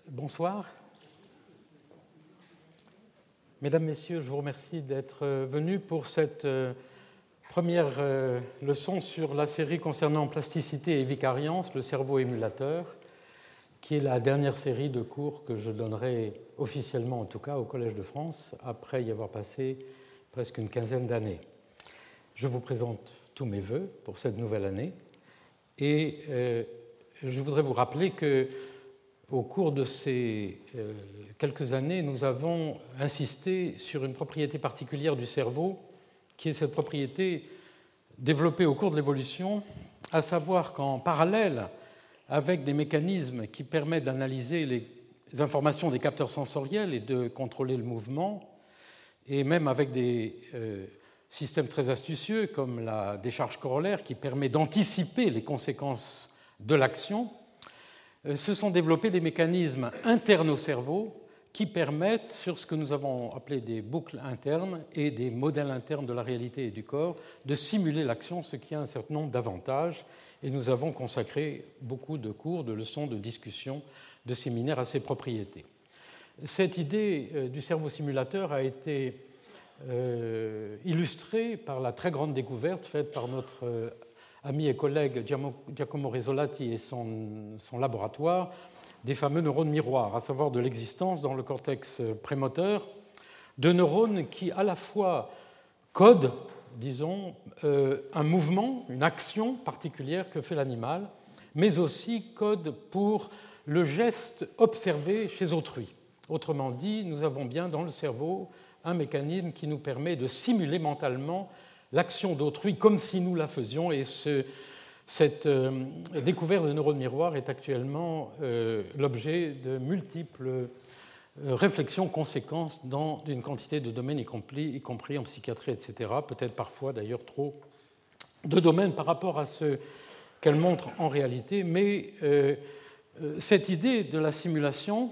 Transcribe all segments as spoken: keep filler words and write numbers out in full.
Bonsoir. Mesdames, Messieurs, je vous remercie d'être venus pour cette première leçon sur la série concernant plasticité et vicariance, le cerveau émulateur, qui est la dernière série de cours que je donnerai officiellement, en tout cas, au Collège de France, après y avoir passé presque une quinzaine d'années. Je vous présente tous mes vœux pour cette nouvelle année et euh, je voudrais vous rappeler que au cours de ces euh, quelques années, nous avons insisté sur une propriété particulière du cerveau, qui est cette propriété développée au cours de l'évolution, à savoir qu'en parallèle avec des mécanismes qui permettent d'analyser les informations des capteurs sensoriels et de contrôler le mouvement, et même avec des euh, systèmes très astucieux comme la décharge corollaire qui permet d'anticiper les conséquences de l'action, se sont développés des mécanismes internes au cerveau qui permettent, sur ce que nous avons appelé des boucles internes et des modèles internes de la réalité et du corps, de simuler l'action, ce qui a un certain nombre d'avantages. Et nous avons consacré beaucoup de cours, de leçons, de discussions, de séminaires à ces propriétés. Cette idée du cerveau simulateur a été euh, illustrée par la très grande découverte faite par notre euh, ami et collègue Giacomo Resolati et son, son laboratoire, des fameux neurones miroirs, à savoir de l'existence dans le cortex prémoteur de neurones qui à la fois codent, disons, euh, un mouvement, une action particulière que fait l'animal, mais aussi codent pour le geste observé chez autrui. Autrement dit, nous avons bien dans le cerveau un mécanisme qui nous permet de simuler mentalement l'action d'autrui comme si nous la faisions, et ce, cette euh, découverte de neurones miroirs est actuellement euh, l'objet de multiples euh, réflexions, conséquences dans une quantité de domaines, y compris, y compris en psychiatrie, et cetera, peut-être parfois d'ailleurs trop de domaines par rapport à ce qu'elles montrent en réalité, mais euh, cette idée de la simulation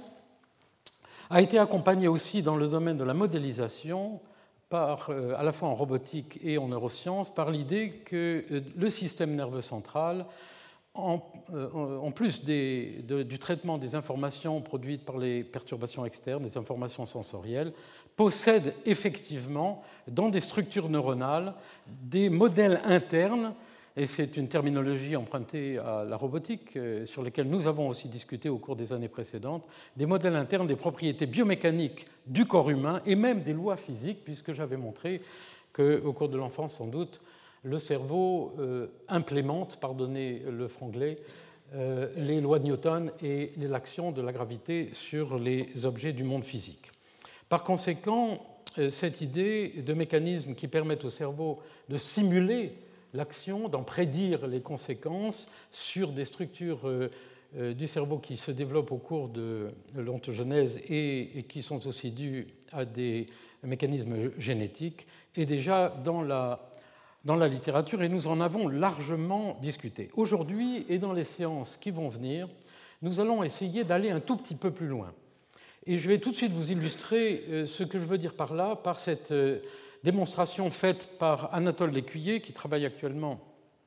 a été accompagnée aussi dans le domaine de la modélisation, Par, à la fois en robotique et en neurosciences, par l'idée que le système nerveux central, en, en plus des, de, du traitement des informations produites par les perturbations externes, des informations sensorielles, possède effectivement dans des structures neuronales des modèles internes, et c'est une terminologie empruntée à la robotique, sur lesquels nous avons aussi discuté au cours des années précédentes, des modèles internes des propriétés biomécaniques du corps humain et même des lois physiques, puisque j'avais montré qu'au cours de l'enfance, sans doute, le cerveau euh, implémente, pardonnez le franglais, euh, les lois de Newton et l'action de la gravité sur les objets du monde physique. Par conséquent, euh, cette idée de mécanismes qui permettent au cerveau de simuler l'action, d'en prédire les conséquences sur des structures euh, euh, du cerveau qui se développent au cours de l'ontogenèse et, et qui sont aussi dues à des mécanismes génétiques, est déjà dans la, dans la littérature et nous en avons largement discuté. Aujourd'hui et dans les séances qui vont venir, nous allons essayer d'aller un tout petit peu plus loin. Et je vais tout de suite vous illustrer euh, ce que je veux dire par là, par cette euh, démonstration faite par Anatole Lécuyer, qui travaille actuellement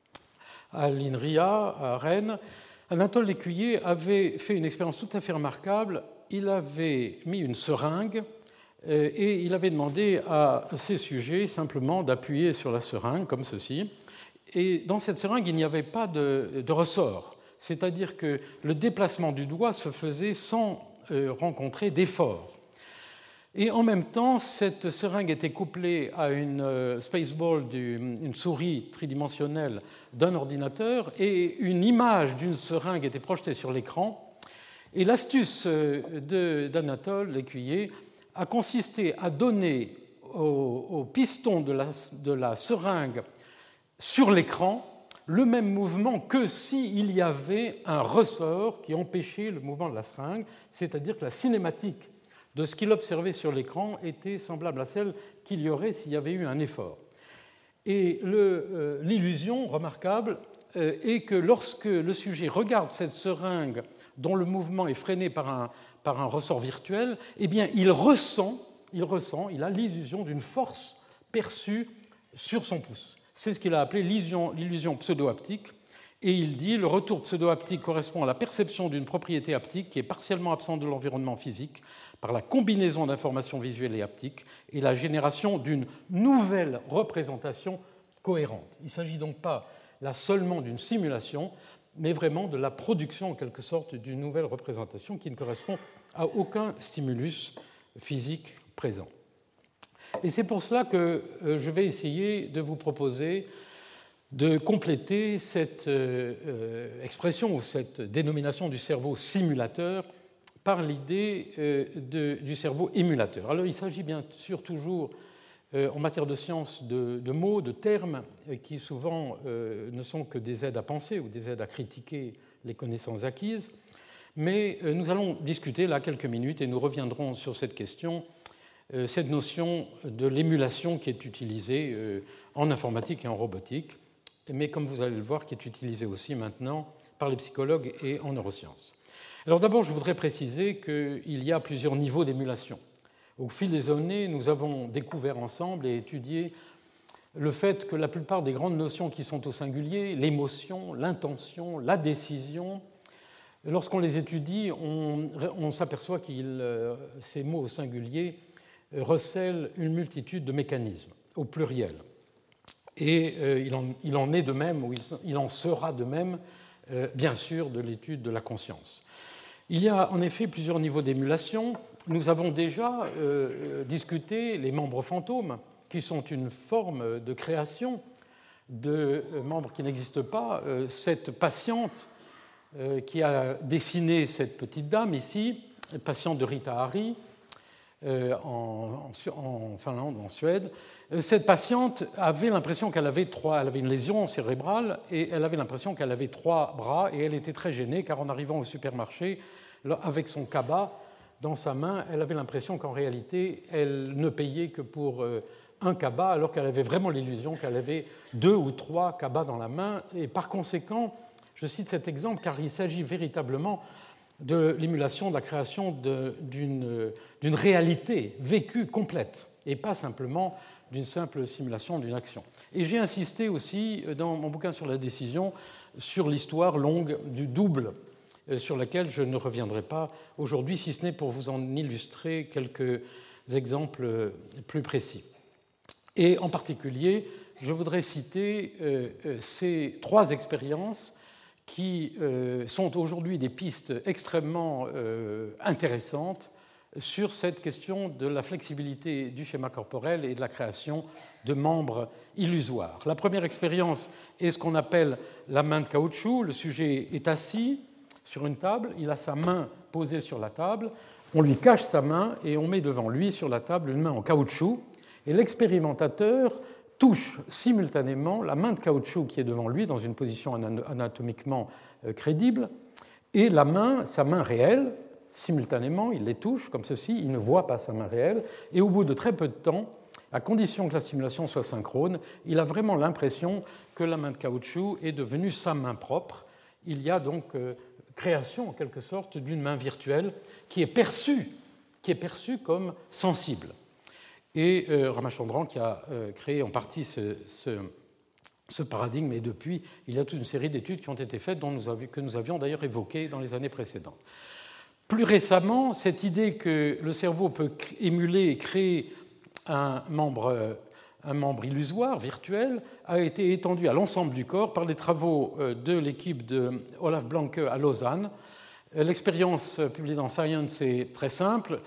à l'INRIA, à Rennes. Anatole Lécuyer avait fait une expérience tout à fait remarquable. Il avait mis une seringue et il avait demandé à ses sujets simplement d'appuyer sur la seringue, comme ceci. Et dans cette seringue, il n'y avait pas de, de ressort, c'est-à-dire que le déplacement du doigt se faisait sans euh, rencontrer d'effort. Et en même temps, cette seringue était couplée à une spaceball, une souris tridimensionnelle d'un ordinateur, et une image d'une seringue était projetée sur l'écran. Et l'astuce d'Anatole Lécuyer a consisté à donner au, au piston de la, de la seringue sur l'écran le même mouvement que s'il y avait un ressort qui empêchait le mouvement de la seringue, c'est-à-dire que la cinématique de ce qu'il observait sur l'écran était semblable à celle qu'il y aurait s'il y avait eu un effort. Et le, euh, l'illusion remarquable euh, est que lorsque le sujet regarde cette seringue dont le mouvement est freiné par un, par un ressort virtuel, eh bien, il ressent, il ressent, il a l'illusion d'une force perçue sur son pouce. C'est ce qu'il a appelé l'illusion, l'illusion pseudo-haptique. Et il dit « Le retour pseudo-haptique correspond à la perception d'une propriété haptique qui est partiellement absente de l'environnement physique par la combinaison d'informations visuelles et haptiques et la génération d'une nouvelle représentation cohérente. » Il ne s'agit donc pas là seulement d'une simulation, mais vraiment de la production en quelque sorte d'une nouvelle représentation qui ne correspond à aucun stimulus physique présent. Et c'est pour cela que je vais essayer de vous proposer de compléter cette euh, expression ou cette dénomination du cerveau simulateur par l'idée euh, de, du cerveau émulateur. Alors il s'agit bien sûr toujours euh, en matière de sciences de, de mots, de termes euh, qui souvent euh, ne sont que des aides à penser ou des aides à critiquer les connaissances acquises, mais euh, nous allons discuter là quelques minutes et nous reviendrons sur cette question, euh, cette notion de l'émulation qui est utilisée euh, en informatique et en robotique, mais comme vous allez le voir, qui est utilisé aussi maintenant par les psychologues et en neurosciences. Alors d'abord, je voudrais préciser qu'il y a plusieurs niveaux d'émulation. Au fil des années, nous avons découvert ensemble et étudié le fait que la plupart des grandes notions qui sont au singulier, l'émotion, l'intention, la décision, lorsqu'on les étudie, on, on s'aperçoit que ces mots au singulier recèlent une multitude de mécanismes, au pluriel. Et euh, il, en, il en est de même, ou il, il en sera de même, euh, bien sûr, de l'étude de la conscience. Il y a en effet plusieurs niveaux d'émulation. Nous avons déjà euh, discuté les membres fantômes, qui sont une forme de création de membres qui n'existent pas. Euh, cette patiente euh, qui a dessiné cette petite dame ici, patiente de Rita Hari, euh, en, en, en Finlande, en Suède, cette patiente avait l'impression qu'elle avait trois, elle avait une lésion cérébrale et elle avait l'impression qu'elle avait trois bras et elle était très gênée car en arrivant au supermarché, avec son cabas dans sa main, elle avait l'impression qu'en réalité, elle ne payait que pour un cabas alors qu'elle avait vraiment l'illusion qu'elle avait deux ou trois cabas dans la main. Et par conséquent, je cite cet exemple car il s'agit véritablement de l'émulation, de la création de, d'une, d'une réalité vécue complète et pas simplement d'une simple simulation d'une action. Et j'ai insisté aussi dans mon bouquin sur la décision sur l'histoire longue du double, sur laquelle je ne reviendrai pas aujourd'hui, si ce n'est pour vous en illustrer quelques exemples plus précis. Et en particulier, je voudrais citer ces trois expériences qui sont aujourd'hui des pistes extrêmement intéressantes sur cette question de la flexibilité du schéma corporel et de la création de membres illusoires. La première expérience est ce qu'on appelle la main de caoutchouc. Le sujet est assis sur une table, il a sa main posée sur la table, on lui cache sa main et on met devant lui sur la table une main en caoutchouc et l'expérimentateur touche simultanément la main de caoutchouc qui est devant lui dans une position anatomiquement crédible et la main, sa main réelle. Simultanément, il les touche comme ceci, il ne voit pas sa main réelle, et au bout de très peu de temps, à condition que la simulation soit synchrone, il a vraiment l'impression que la main de caoutchouc est devenue sa main propre. Il y a donc euh, création, en quelque sorte, d'une main virtuelle qui est perçue, qui est perçue comme sensible. Et euh, Ramachandran, qui a euh, créé en partie ce, ce, ce paradigme, et depuis, il y a toute une série d'études qui ont été faites, dont nous avions, que nous avions d'ailleurs évoquées dans les années précédentes. Plus récemment, cette idée que le cerveau peut émuler et créer un membre, un membre illusoire, virtuel, a été étendue à l'ensemble du corps par les travaux de l'équipe de Olaf Blanke à Lausanne. L'expérience publiée dans Science est très simple.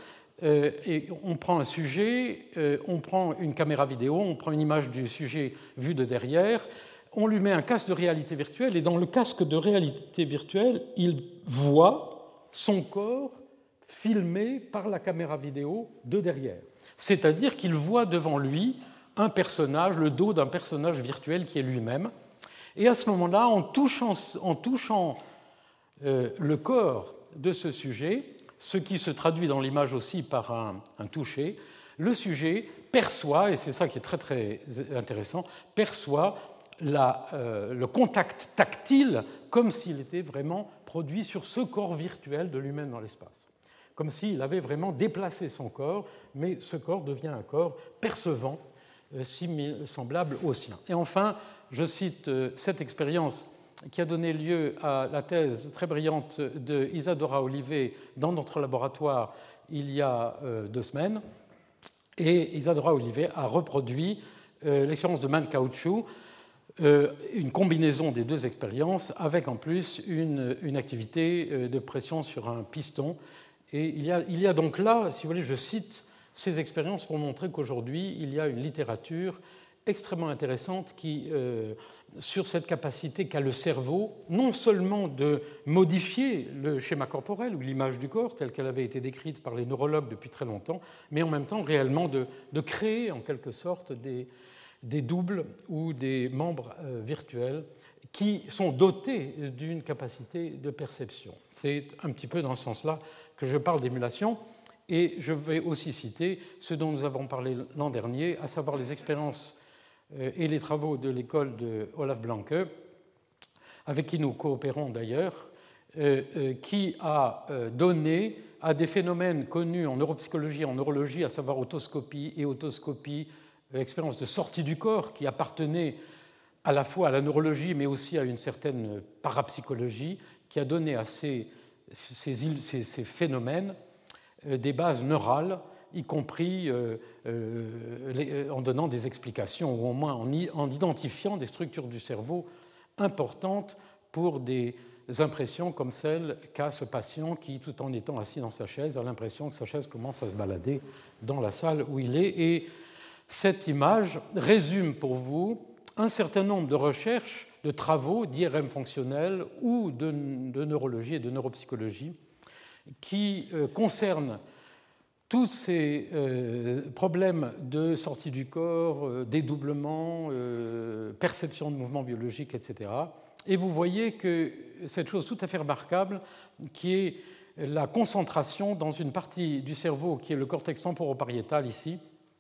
Et on prend un sujet, on prend une caméra vidéo, on prend une image du sujet vue de derrière, on lui met un casque de réalité virtuelle, et dans le casque de réalité virtuelle, il voit son corps filmé par la caméra vidéo de derrière. C'est-à-dire qu'il voit devant lui un personnage, le dos d'un personnage virtuel qui est lui-même. Et à ce moment-là, en touchant, en touchant euh, le corps de ce sujet, ce qui se traduit dans l'image aussi par un, un toucher, le sujet perçoit, et c'est ça qui est très très intéressant, perçoit la, euh, le contact tactile comme s'il était vraiment produit sur ce corps virtuel de lui-même dans l'espace. Comme s'il avait vraiment déplacé son corps, mais ce corps devient un corps percevant, euh, semblable au sien. Et enfin, je cite euh, cette expérience qui a donné lieu à la thèse très brillante de Isadora Olivet dans notre laboratoire il y a euh, deux semaines. Et Isadora Olivet a reproduit euh, l'expérience de Man-Caoutchouc, euh, une combinaison des deux expériences, avec en plus une, une activité euh, de pression sur un piston. Et il y, a, il y a donc là, si vous voulez, je cite ces expériences pour montrer qu'aujourd'hui, il y a une littérature extrêmement intéressante qui, euh, sur cette capacité qu'a le cerveau, non seulement de modifier le schéma corporel ou l'image du corps telle qu'elle avait été décrite par les neurologues depuis très longtemps, mais en même temps réellement de, de créer en quelque sorte des, des doubles ou des membres euh, virtuels qui sont dotés d'une capacité de perception. C'est un petit peu dans ce sens-là que je parle d'émulation. Et je vais aussi citer ce dont nous avons parlé l'an dernier, à savoir les expériences et les travaux de l'école de Olaf Blanke, avec qui nous coopérons d'ailleurs, qui a donné à des phénomènes connus en neuropsychologie et en neurologie, à savoir otoscopie et autoscopie, expérience de sortie du corps qui appartenait à la fois à la neurologie mais aussi à une certaine parapsychologie, qui a donné à ces, ces, ces, ces phénomènes des bases neurales, y compris euh, euh, les, en donnant des explications, ou au moins en, y, en identifiant des structures du cerveau importantes pour des impressions comme celle qu'a ce patient qui, tout en étant assis dans sa chaise, a l'impression que sa chaise commence à se balader dans la salle où il est. Et cette image résume pour vous un certain nombre de recherches, de travaux d'I R M fonctionnel ou de, de neurologie et de neuropsychologie qui euh, concernent tous ces euh, problèmes de sortie du corps, euh, dédoublement, euh, perception de mouvements biologiques, et cetera. Et vous voyez que cette chose tout à fait remarquable, qui est la concentration dans une partie du cerveau, qui est le cortex temporopariétal ici,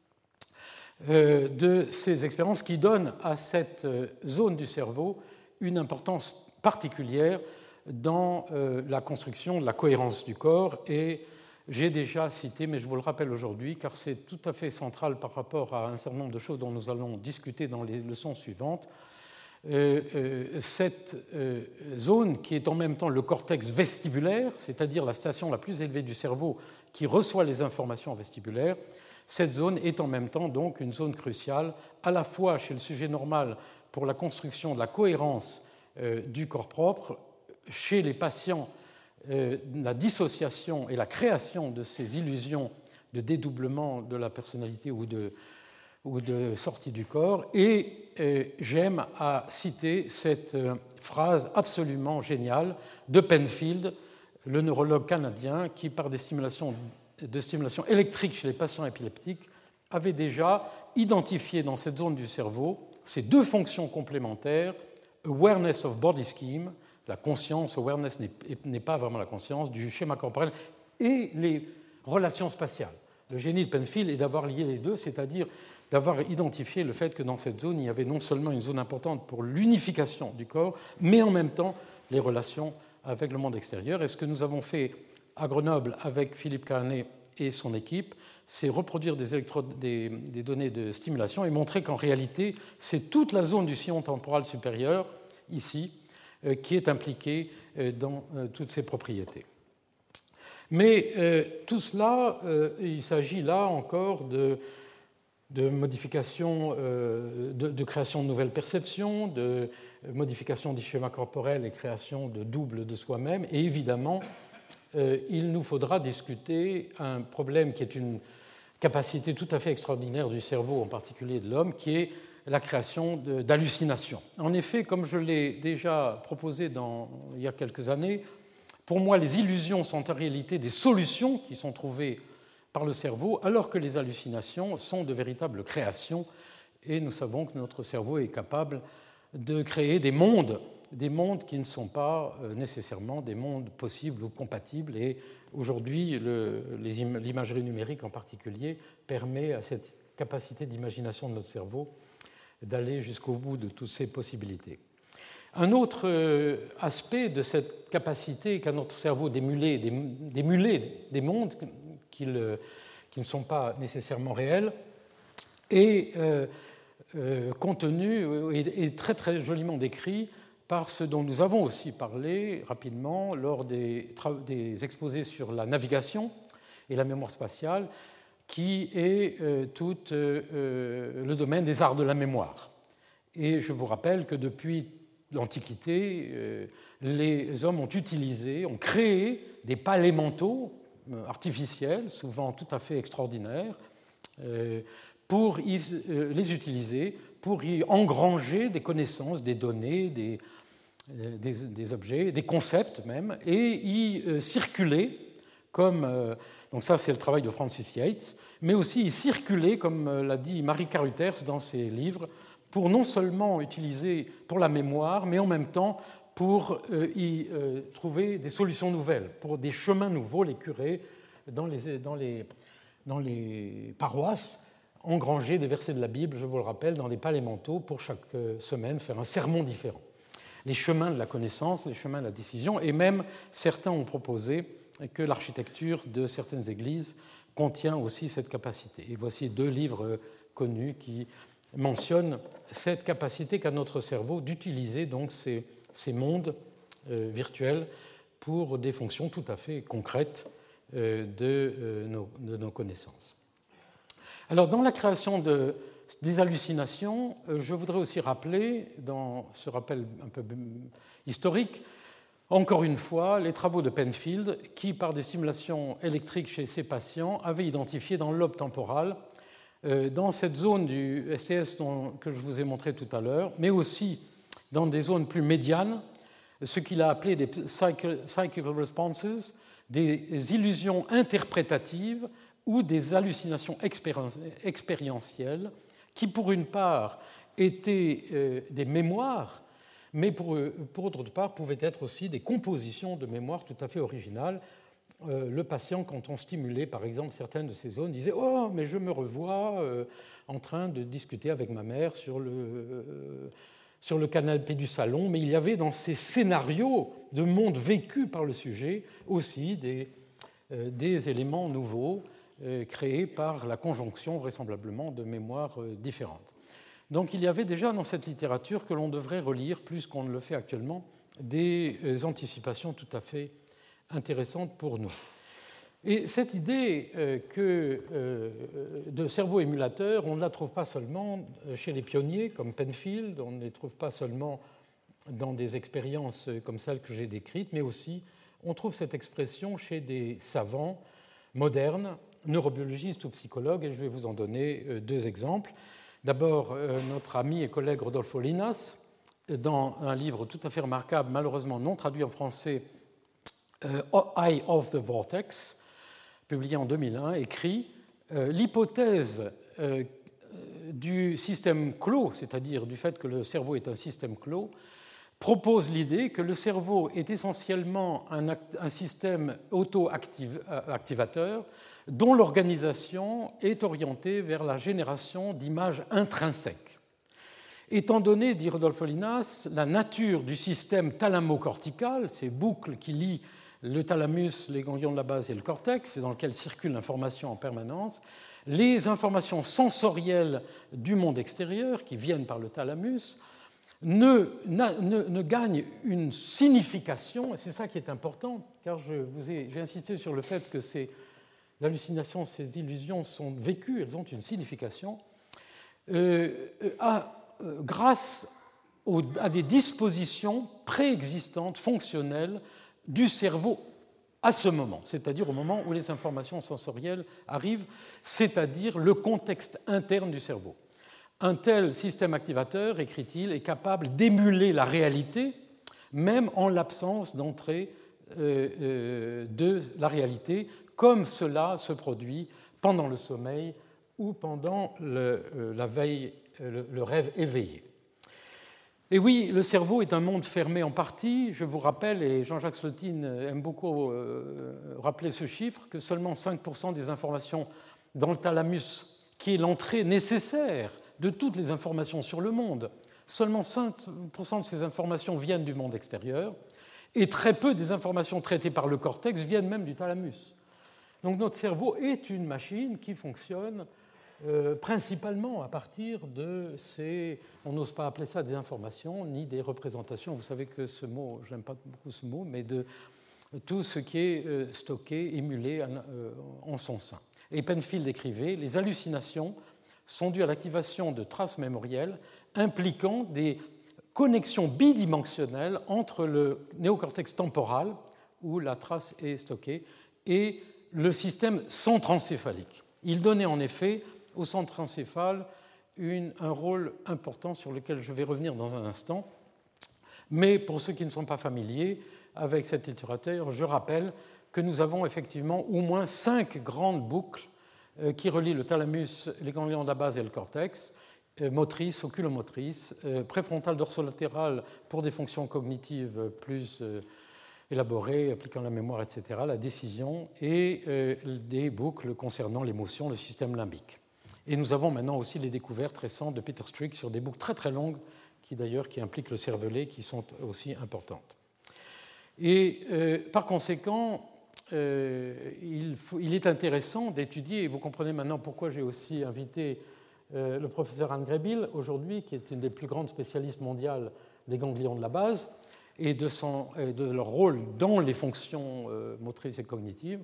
euh, de ces expériences qui donnent à cette zone du cerveau une importance particulière dans euh, la construction de la cohérence du corps. Et j'ai déjà cité, mais je vous le rappelle aujourd'hui, car c'est tout à fait central par rapport à un certain nombre de choses dont nous allons discuter dans les leçons suivantes, euh, euh, cette euh, zone qui est en même temps le cortex vestibulaire, c'est-à-dire la station la plus élevée du cerveau qui reçoit les informations vestibulaires, cette zone est en même temps donc une zone cruciale, à la fois chez le sujet normal pour la construction de la cohérence euh, du corps propre, chez les patients, euh, la dissociation et la création de ces illusions de dédoublement de la personnalité ou de, ou de sortie du corps. Et euh, j'aime à citer cette euh, phrase absolument géniale de Penfield, le neurologue canadien, qui, par des stimulations de stimulation électrique chez les patients épileptiques, avait déjà identifié dans cette zone du cerveau ces deux fonctions complémentaires, awareness of body scheme, la conscience, awareness n'est pas vraiment la conscience, du schéma corporel, et les relations spatiales. Le génie de Penfield est d'avoir lié les deux, c'est-à-dire d'avoir identifié le fait que dans cette zone, il y avait non seulement une zone importante pour l'unification du corps, mais en même temps les relations avec le monde extérieur. Et ce que nous avons fait à Grenoble avec Philippe Cahanet et son équipe, c'est reproduire des, électrodes, des, des données de stimulation et montrer qu'en réalité, c'est toute la zone du sillon temporal supérieur, ici, euh, qui est impliquée euh, dans euh, toutes ces propriétés. Mais euh, tout cela, euh, il s'agit là encore de, de modification, euh, de, de création de nouvelles perceptions, de modification du schéma corporel et création de doubles de soi-même, et évidemment, Euh, il nous faudra discuter un problème qui est une capacité tout à fait extraordinaire du cerveau, en particulier de l'homme, qui est la création d'hallucinations. En effet, comme je l'ai déjà proposé dans, il y a quelques années, pour moi, les illusions sont en réalité des solutions qui sont trouvées par le cerveau, alors que les hallucinations sont de véritables créations, et nous savons que notre cerveau est capable de créer des mondes des mondes qui ne sont pas nécessairement des mondes possibles ou compatibles. Et aujourd'hui, l'imagerie numérique en particulier permet à cette capacité d'imagination de notre cerveau d'aller jusqu'au bout de toutes ces possibilités. Un autre aspect de cette capacité qu'a notre cerveau d'émuler, d'émuler des mondes qui, le, qui ne sont pas nécessairement réels est euh, euh, contenu et très très joliment décrit par ce dont nous avons aussi parlé rapidement lors des, des exposés sur la navigation et la mémoire spatiale, qui est euh, tout euh, le domaine des arts de la mémoire. Et je vous rappelle que depuis l'Antiquité, euh, les hommes ont utilisé, ont créé des palais-manteaux euh, artificiels, souvent tout à fait extraordinaires, euh, pour y, euh, les utiliser, pour y engranger des connaissances, des données, des, euh, des, des objets, des concepts même, et y euh, circuler comme... Euh, donc ça, c'est le travail de Francis Yates, mais aussi y circuler, comme l'a dit Marie Carruthers dans ses livres, pour non seulement utiliser pour la mémoire, mais en même temps pour y trouver des solutions nouvelles, pour des chemins nouveaux. Les curés, dans les, dans les, dans les paroisses, engranger des versets de la Bible, je vous le rappelle, dans les palais-manteaux, pour chaque semaine faire un sermon différent. Les chemins de la connaissance, les chemins de la décision, et même certains ont proposé que l'architecture de certaines églises contient aussi cette capacité. Et voici deux livres connus qui mentionnent cette capacité qu'a notre cerveau d'utiliser donc ces, ces mondes euh, virtuels pour des fonctions tout à fait concrètes euh, de, euh, nos, de nos connaissances. Alors, dans la création de, des hallucinations, euh, je voudrais aussi rappeler, dans ce rappel un peu historique, encore une fois, les travaux de Penfield, qui, par des simulations électriques chez ses patients, avaient identifié dans le lobe temporal, euh, dans cette zone du S T S dont, que je vous ai montré tout à l'heure, mais aussi dans des zones plus médianes, ce qu'il a appelé des psychical responses, des illusions interprétatives ou des hallucinations expérientielles, qui, pour une part, étaient euh, des mémoires, mais pour, pour d'autre part, pouvaient être aussi des compositions de mémoire tout à fait originales. Euh, le patient, quand on stimulait, par exemple, certaines de ces zones, disait « Oh, mais je me revois euh, en train de discuter avec ma mère sur le, euh, sur le canapé du salon », mais il y avait dans ces scénarios de monde vécu par le sujet aussi des, euh, des éléments nouveaux euh, créés par la conjonction, vraisemblablement, de mémoires euh, différentes. Donc il y avait déjà dans cette littérature que l'on devrait relire, plus qu'on ne le fait actuellement, des anticipations tout à fait intéressantes pour nous. Et cette idée que, de cerveau émulateur, on ne la trouve pas seulement chez les pionniers comme Penfield, on ne les trouve pas seulement dans des expériences comme celles que j'ai décrites, mais aussi on trouve cette expression chez des savants modernes, neurobiologistes ou psychologues, et je vais vous en donner deux exemples. D'abord, notre ami et collègue Rodolfo Linas, dans un livre tout à fait remarquable, malheureusement non traduit en français, Eye of the Vortex, publié en deux mille un, écrit « L'hypothèse du système clos, c'est-à-dire du fait que le cerveau est un système clos, propose l'idée que le cerveau est essentiellement un, un système auto-activateur dont l'organisation est orientée vers la génération d'images intrinsèques. Étant donné, dit Rodolfo Linas, la nature du système thalamo-cortical, ces boucles qui lient le thalamus, les ganglions de la base et le cortex, et dans lequel circule l'information en permanence, les informations sensorielles du monde extérieur, qui viennent par le thalamus, ne, ne, ne gagnent une signification, et c'est ça qui est important, car je vous ai, j'ai insisté sur le fait que ces Les hallucinations, ces illusions sont vécues, elles ont une signification, euh, à, euh, grâce au, à des dispositions préexistantes, fonctionnelles du cerveau à ce moment, c'est-à-dire au moment où les informations sensorielles arrivent, c'est-à-dire le contexte interne du cerveau. Un tel système activateur, écrit-il, est capable d'émuler la réalité, même en l'absence d'entrée euh, euh, de la réalité, comme cela se produit pendant le sommeil ou pendant le, la veille, le, le rêve éveillé. Et oui, le cerveau est un monde fermé en partie. Je vous rappelle, et Jean-Jacques Slotine aime beaucoup euh, rappeler ce chiffre, que seulement cinq pour cent des informations dans le thalamus, qui est l'entrée nécessaire de toutes les informations sur le monde, seulement cinq pour cent de ces informations viennent du monde extérieur, et très peu des informations traitées par le cortex viennent même du thalamus. Donc notre cerveau est une machine qui fonctionne euh, principalement à partir de ces, on n'ose pas appeler ça des informations, ni des représentations, vous savez que ce mot, je n'aime pas beaucoup ce mot, mais de tout ce qui est euh, stocké, émulé en, euh, en son sein. Et Penfield écrivait « Les hallucinations sont dues à l'activation de traces mémorielles impliquant des connexions bidimensionnelles entre le néocortex temporal, où la trace est stockée, et le système centrencéphalique. » Il donnait en effet au centrencéphale une, un rôle important sur lequel je vais revenir dans un instant. Mais pour ceux qui ne sont pas familiers avec cette littérature, je rappelle que nous avons effectivement au moins cinq grandes boucles qui relient le thalamus, les ganglions de la base et le cortex, motrice, oculomotrice, préfrontale dorsolatérale pour des fonctions cognitives plus élaborées, appliquant la mémoire, et cetera, la décision, et des boucles concernant l'émotion, le système limbique. Et nous avons maintenant aussi les découvertes récentes de Peter Strick sur des boucles très très longues, qui d'ailleurs qui impliquent le cervelet, qui sont aussi importantes. Et euh, par conséquent, euh, il, faut, il est intéressant d'étudier, et vous comprenez maintenant pourquoi j'ai aussi invité euh, le professeur Anne Greybill aujourd'hui, qui est une des plus grandes spécialistes mondiales des ganglions de la base, et de, son, et de leur rôle dans les fonctions euh, motrices et cognitives.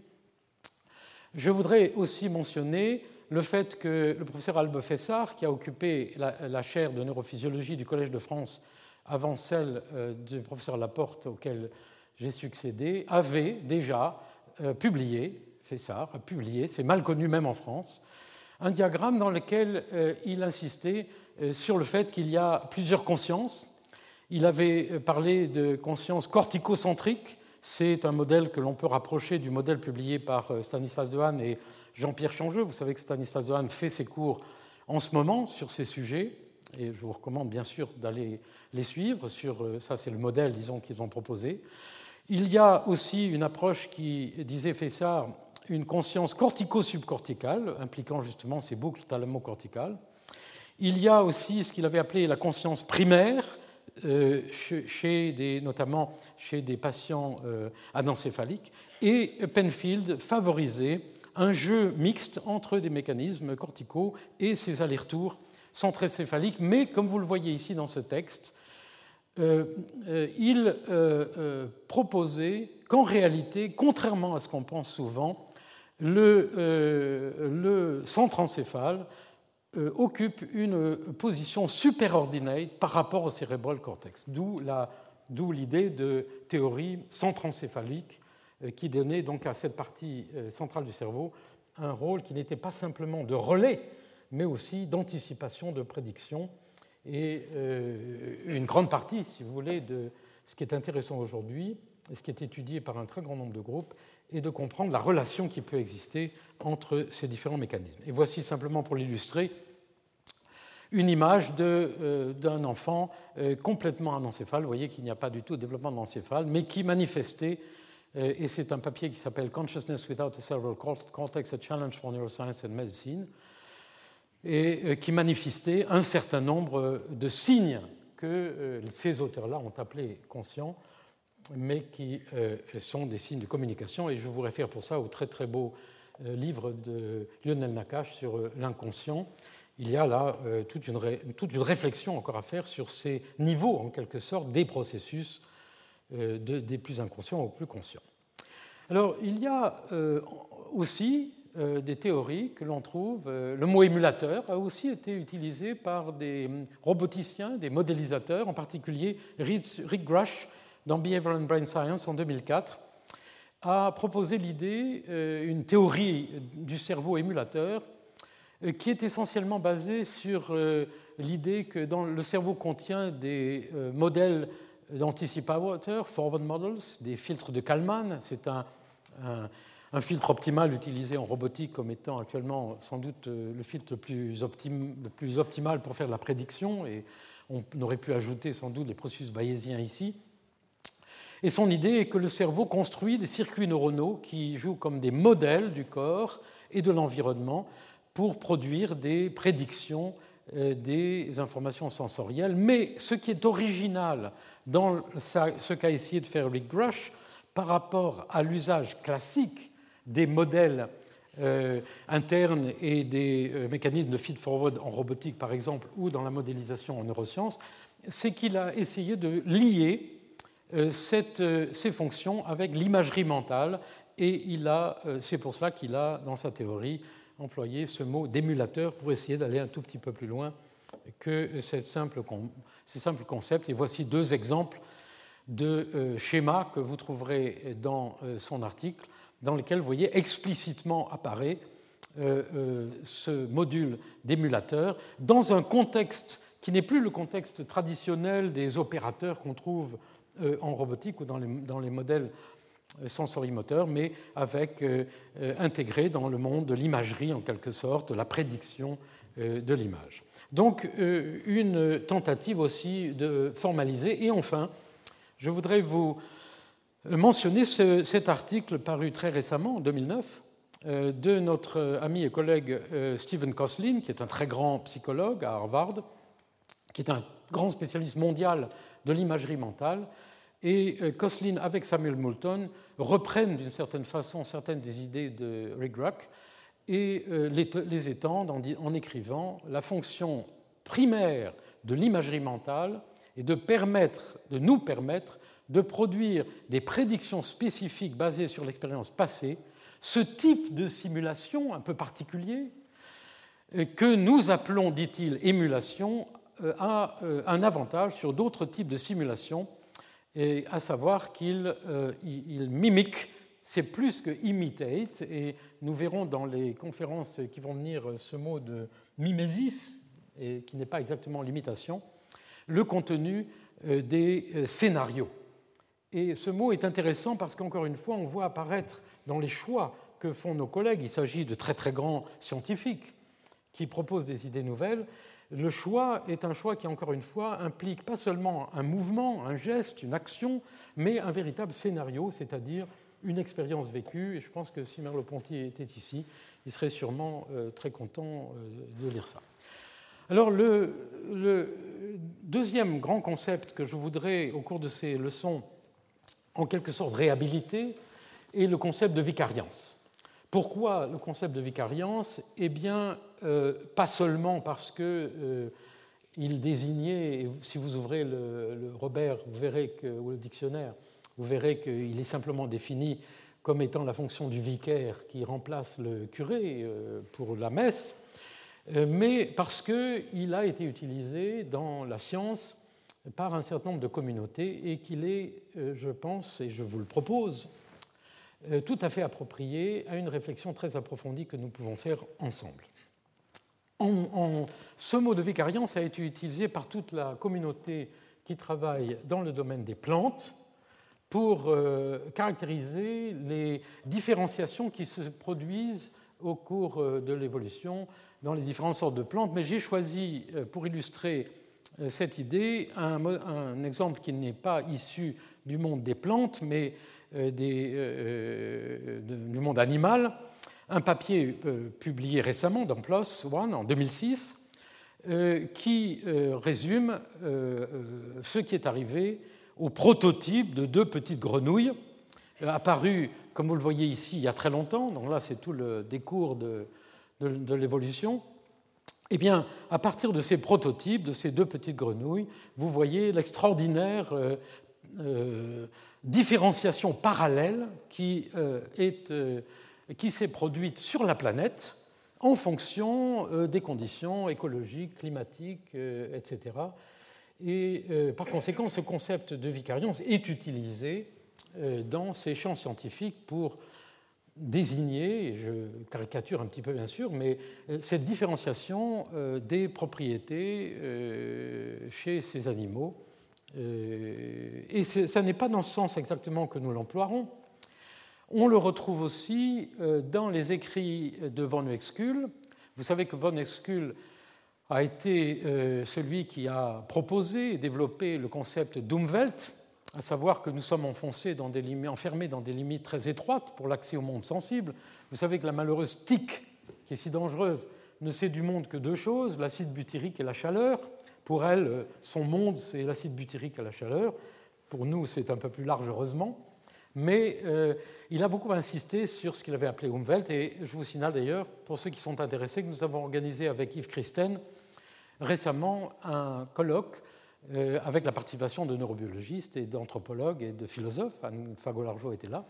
Je voudrais aussi mentionner le fait que le professeur Albe Fessard, qui a occupé la, la chaire de neurophysiologie du Collège de France avant celle euh, du professeur Laporte, auquel j'ai succédé, avait déjà euh, publié, Fessard a publié, c'est mal connu même en France, un diagramme dans lequel euh, il insistait euh, sur le fait qu'il y a plusieurs consciences. Il avait parlé de conscience corticocentrique, c'est un modèle que l'on peut rapprocher du modèle publié par Stanislas Dehaene et Jean-Pierre Changeux. Vous savez que Stanislas Dehaene fait ses cours en ce moment sur ces sujets, et je vous recommande bien sûr d'aller les suivre. Sur, ça, c'est le modèle, disons, qu'ils ont proposé. Il y a aussi une approche qui, disait Fessard, une conscience cortico-subcorticale, impliquant justement ces boucles thalamo-corticales. Il y a aussi ce qu'il avait appelé la conscience primaire, Euh, chez des, notamment chez des patients euh, anencéphaliques, et Penfield favorisait un jeu mixte entre des mécanismes corticaux et ces allers-retours centrecéphaliques, mais comme vous le voyez ici dans ce texte, euh, euh, il euh, euh, proposait qu'en réalité, contrairement à ce qu'on pense souvent, le, euh, le centrencéphale Euh, occupe une position superordinate par rapport au cérébral cortex, d'où, la, d'où l'idée de théorie centrencéphalique euh, qui donnait donc à cette partie euh, centrale du cerveau un rôle qui n'était pas simplement de relais, mais aussi d'anticipation, de prédiction. Et euh, une grande partie, si vous voulez, de ce qui est intéressant aujourd'hui, et ce qui est étudié par un très grand nombre de groupes, est de comprendre la relation qui peut exister entre ces différents mécanismes. Et voici simplement pour l'illustrer une image de, euh, d'un enfant euh, complètement anencéphale. Vous voyez qu'il n'y a pas du tout de développement de l'encéphale, mais qui manifestait, euh, et c'est un papier qui s'appelle Consciousness Without a Cerebral Cortex, a Challenge for Neuroscience and Medicine, et euh, qui manifestait un certain nombre de signes que euh, ces auteurs-là ont appelés conscients, mais qui euh, sont des signes de communication. Et je vous réfère pour ça au très très beau euh, livre de Lionel Nakache sur euh, l'inconscient. Il y a là euh, toute, une ré, toute une réflexion encore à faire sur ces niveaux, en quelque sorte, des processus euh, de, des plus inconscients aux plus conscients. Alors, il y a euh, aussi euh, des théories que l'on trouve. Euh, le mot émulateur a aussi été utilisé par des roboticiens, des modélisateurs, en particulier Rick Grush, dans Behavioral and Brain Science en deux mille quatre, a proposé l'idée, euh, une théorie du cerveau émulateur, euh, qui est essentiellement basée sur euh, l'idée que dans le cerveau contient des euh, modèles d'anticipateurs, forward models, des filtres de Kalman. C'est un, un, un filtre optimal utilisé en robotique comme étant actuellement sans doute euh, le filtre le plus, optim, le plus optimal pour faire de la prédiction, et on aurait pu ajouter sans doute les processus bayésiens ici. Et son idée est que le cerveau construit des circuits neuronaux qui jouent comme des modèles du corps et de l'environnement pour produire des prédictions des informations sensorielles. Mais ce qui est original dans ce qu'a essayé de faire Rick Grush par rapport à l'usage classique des modèles euh, internes et des euh, mécanismes de feed-forward en robotique, par exemple, ou dans la modélisation en neurosciences, c'est qu'il a essayé de lier euh, cette, euh, ces fonctions avec l'imagerie mentale, et il a, euh, c'est pour cela qu'il a, dans sa théorie, employé ce mot d'émulateur pour essayer d'aller un tout petit peu plus loin que cette simple, ces simples concepts. Et voici deux exemples de euh, schémas que vous trouverez dans euh, son article, dans lesquels vous voyez explicitement apparaît euh, euh, ce module d'émulateur dans un contexte qui n'est plus le contexte traditionnel des opérateurs qu'on trouve euh, en robotique ou dans les, dans les modèles sensorimoteurs, mais avec euh, euh, intégré dans le monde de l'imagerie, en quelque sorte, de la prédiction euh, de l'image. Donc, euh, une tentative aussi de formaliser. Et enfin, je voudrais vous mentionner ce, cet article paru très récemment, en deux mille neuf, euh, de notre ami et collègue euh, Stephen Kosslyn, qui est un très grand psychologue à Harvard, qui est un grand spécialiste mondial de l'imagerie mentale. Et euh, Kosslyn, avec Samuel Moulton, reprennent d'une certaine façon certaines des idées de Rig-Ruck et euh, les, les étendent en, en écrivant la fonction primaire de l'imagerie mentale et de, permettre, de nous permettre de produire des prédictions spécifiques basées sur l'expérience passée, ce type de simulation un peu particulier que nous appelons, dit-il, émulation, a un avantage sur d'autres types de simulations, et à savoir qu'il euh, il mimique, c'est plus que imitate, et nous verrons dans les conférences qui vont venir ce mot de mimésis, et qui n'est pas exactement l'imitation, le contenu euh, des euh, scénarios. Et ce mot est intéressant parce qu'encore une fois, on voit apparaître dans les choix que font nos collègues, il s'agit de très très grands scientifiques qui proposent des idées nouvelles. Le choix est un choix qui, encore une fois, implique pas seulement un mouvement, un geste, une action, mais un véritable scénario, c'est-à-dire une expérience vécue. Et je pense que si Merleau-Ponty était ici, il serait sûrement euh, très content euh, de lire ça. Alors, le, le deuxième grand concept que je voudrais, au cours de ces leçons, en quelque sorte réhabiliter, est le concept de vicariance. Pourquoi le concept de vicariance ? Eh bien, euh, pas seulement parce qu'il euh, désignait, et si vous ouvrez le, le Robert, vous verrez que, ou le dictionnaire, vous verrez qu'il est simplement défini comme étant la fonction du vicaire qui remplace le curé euh, pour la messe, euh, mais parce qu'il a été utilisé dans la science par un certain nombre de communautés et qu'il est, euh, je pense, et je vous le propose, tout à fait approprié à une réflexion très approfondie que nous pouvons faire ensemble. En, en, ce mot de vicariance a été utilisé par toute la communauté qui travaille dans le domaine des plantes pour euh, caractériser les différenciations qui se produisent au cours de l'évolution dans les différentes sortes de plantes, mais j'ai choisi, pour illustrer cette idée, un, un exemple qui n'est pas issu du monde des plantes, mais Des, euh, du monde animal, un papier euh, publié récemment dans PLOS One en deux mille six euh, qui euh, résume euh, ce qui est arrivé au prototype de deux petites grenouilles euh, apparues, comme vous le voyez ici, il y a très longtemps. Donc là, c'est tout le décours de, de, de l'évolution. Eh bien, à partir de ces prototypes, de ces deux petites grenouilles, vous voyez l'extraordinaire euh, euh, différenciation parallèle qui, euh, est, euh, qui s'est produite sur la planète en fonction euh, des conditions écologiques, climatiques, euh, et cetera. Et euh, par conséquent, ce concept de vicariance est utilisé euh, dans ces champs scientifiques pour désigner, et je caricature un petit peu bien sûr, mais euh, cette différenciation euh, des propriétés euh, chez ces animaux. Et ça n'est pas dans ce sens exactement que nous l'emploierons. On le retrouve aussi dans les écrits de von Uexküll. Vous savez que von Uexküll a été celui qui a proposé et développé le concept d'Umwelt, à savoir que nous sommes enfoncés dans des limites, enfermés dans des limites très étroites pour l'accès au monde sensible. Vous savez que la malheureuse tique, qui est si dangereuse, ne sait du monde que deux choses, l'acide butyrique et la chaleur. Pour elle, son monde, c'est l'acide butyrique à la chaleur. Pour nous, c'est un peu plus large, heureusement. Mais euh, il a beaucoup insisté sur ce qu'il avait appelé Umwelt, et je vous signale d'ailleurs, pour ceux qui sont intéressés, que nous avons organisé avec Yves Christen récemment un colloque euh, avec la participation de neurobiologistes et d'anthropologues et de philosophes, Anne Fagot-Largeau était là,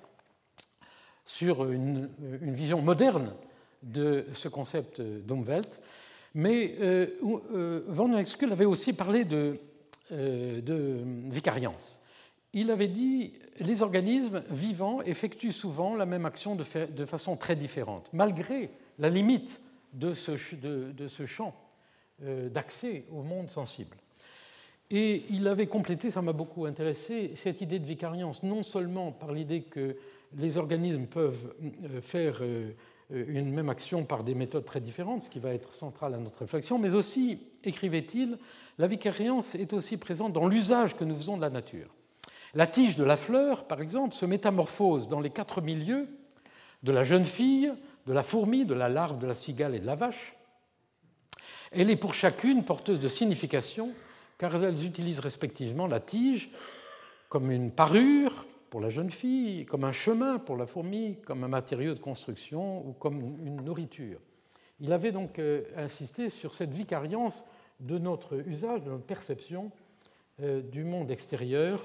sur une, une vision moderne de ce concept d'Umwelt. Mais euh, euh, von Uexküll avait aussi parlé de, euh, de vicariance. Il avait dit que les organismes vivants effectuent souvent la même action de, fa- de façon très différente, malgré la limite de ce, de, de ce champ euh, d'accès au monde sensible. Et il avait complété, ça m'a beaucoup intéressé, cette idée de vicariance, non seulement par l'idée que les organismes peuvent faire une même action par des méthodes très différentes, ce qui va être central à notre réflexion, mais aussi, écrivait-il, la vicariance est aussi présente dans l'usage que nous faisons de la nature. La tige de la fleur, par exemple, se métamorphose dans les quatre milieux de la jeune fille, de la fourmi, de la larve, de la cigale et de la vache. Elle est pour chacune porteuse de signification, car elles utilisent respectivement la tige comme une parure pour la jeune fille, comme un chemin pour la fourmi, comme un matériau de construction ou comme une nourriture. Il avait donc insisté sur cette vicariance de notre usage, de notre perception du monde extérieur.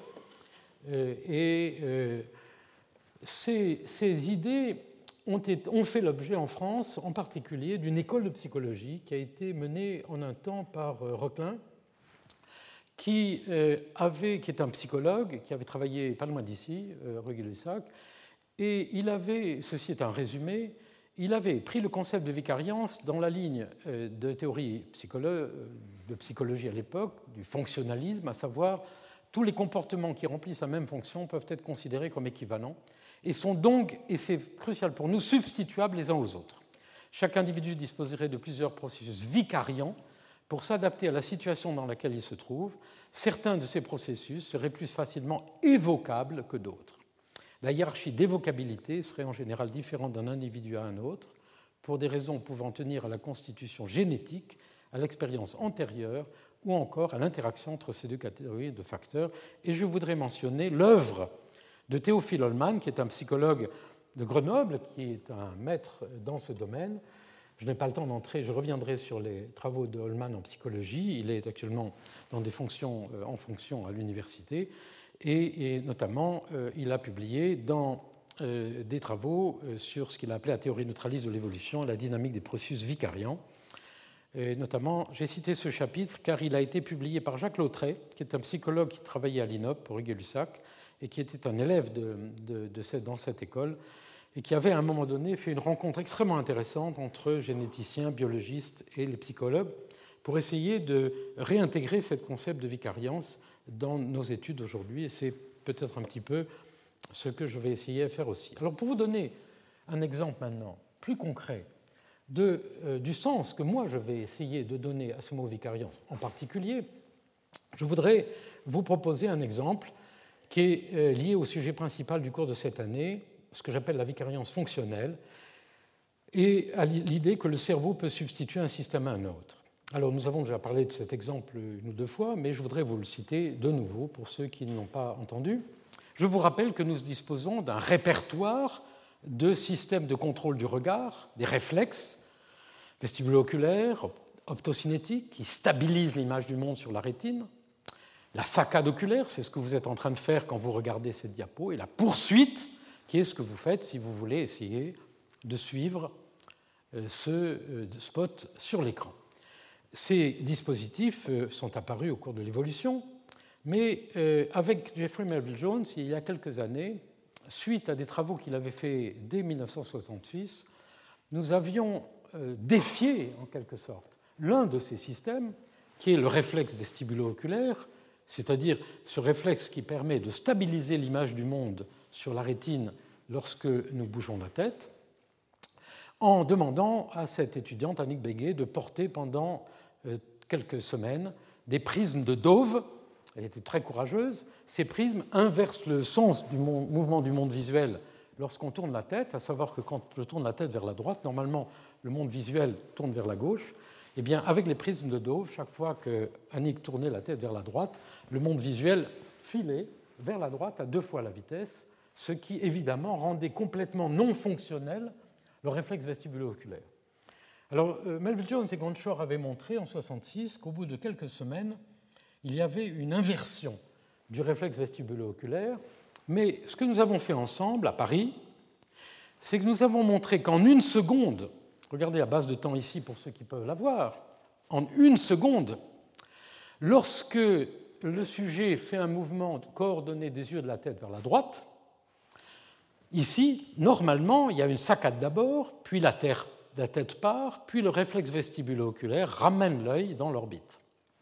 Et ces, ces idées ont, été, ont fait l'objet en France, en particulier, d'une école de psychologie qui a été menée en un temps par Roclin, qui, avait, qui est un psychologue, qui avait travaillé pas loin d'ici, rue Gay-Lussac, et il avait, ceci est un résumé, il avait pris le concept de vicariance dans la ligne de théorie psycholo- de psychologie à l'époque, du fonctionnalisme, à savoir tous les comportements qui remplissent la même fonction peuvent être considérés comme équivalents et sont donc, et c'est crucial pour nous, substituables les uns aux autres. Chaque individu disposerait de plusieurs processus vicariants pour s'adapter à la situation dans laquelle il se trouve. Certains de ces processus seraient plus facilement évocables que d'autres. La hiérarchie d'évocabilité serait en général différente d'un individu à un autre pour des raisons pouvant tenir à la constitution génétique, à l'expérience antérieure ou encore à l'interaction entre ces deux catégories de facteurs. Et je voudrais mentionner l'œuvre de Théophile Holman, qui est un psychologue de Grenoble, qui est un maître dans ce domaine. Je n'ai pas le temps d'entrer, je reviendrai sur les travaux de Holman en psychologie. Il est actuellement dans des fonctions, en fonction à l'université, et, et notamment, euh, il a publié dans euh, des travaux sur ce qu'il a appelé la théorie neutraliste de l'évolution et la dynamique des processus vicariants. Et notamment, j'ai cité ce chapitre car il a été publié par Jacques Lautret, qui est un psychologue qui travaillait à l'I N O P, pour Gay-Lussac, et qui était un élève de, de, de cette, dans cette école, et qui avait à un moment donné fait une rencontre extrêmement intéressante entre généticiens, biologistes et les psychologues pour essayer de réintégrer ce concept de vicariance dans nos études aujourd'hui, et c'est peut-être un petit peu ce que je vais essayer de faire aussi. Alors, pour vous donner un exemple maintenant plus concret De, euh, du sens que moi je vais essayer de donner à ce mot vicariance en particulier, je voudrais vous proposer un exemple qui est euh, lié au sujet principal du cours de cette année, ce que j'appelle la vicariance fonctionnelle, et à l'idée que le cerveau peut substituer un système à un autre. Alors nous avons déjà parlé de cet exemple une ou deux fois, mais je voudrais vous le citer de nouveau pour ceux qui ne l'ont pas entendu. Je vous rappelle que nous disposons d'un répertoire de systèmes de contrôle du regard, des réflexes vestibulo-oculaires, optocinétiques, qui stabilisent l'image du monde sur la rétine, la saccade oculaire, c'est ce que vous êtes en train de faire quand vous regardez cette diapo, et la poursuite, qui est ce que vous faites si vous voulez essayer de suivre ce spot sur l'écran. Ces dispositifs sont apparus au cours de l'évolution, mais avec Jeffrey Melville Jones, il y a quelques années, suite à des travaux qu'il avait faits dès mille neuf cent soixante-six, nous avions défié, en quelque sorte, l'un de ces systèmes, qui est le réflexe vestibulo-oculaire, c'est-à-dire ce réflexe qui permet de stabiliser l'image du monde sur la rétine lorsque nous bougeons la tête, en demandant à cette étudiante, Annick Béguet, de porter pendant quelques semaines des prismes de Dove. Elle était très courageuse. Ces prismes inversent le sens du mouvement du monde visuel lorsqu'on tourne la tête, à savoir que quand je tourne la tête vers la droite, normalement, le monde visuel tourne vers la gauche. Eh bien, avec les prismes de Dove, chaque fois que Annick tournait la tête vers la droite, le monde visuel filait vers la droite à deux fois la vitesse, ce qui évidemment rendait complètement non fonctionnel le réflexe vestibulo-oculaire. Alors, euh, Melville Jones et Gonchor avaient montré en mille neuf cent soixante-six qu'au bout de quelques semaines, il y avait une inversion du réflexe vestibulo-oculaire, mais ce que nous avons fait ensemble à Paris, c'est que nous avons montré qu'en une seconde, regardez la base de temps ici pour ceux qui peuvent la voir, en une seconde, lorsque le sujet fait un mouvement coordonné des yeux de la tête vers la droite, ici, normalement, il y a une saccade d'abord, puis la, terre, la tête part, puis le réflexe vestibulo-oculaire ramène l'œil dans l'orbite.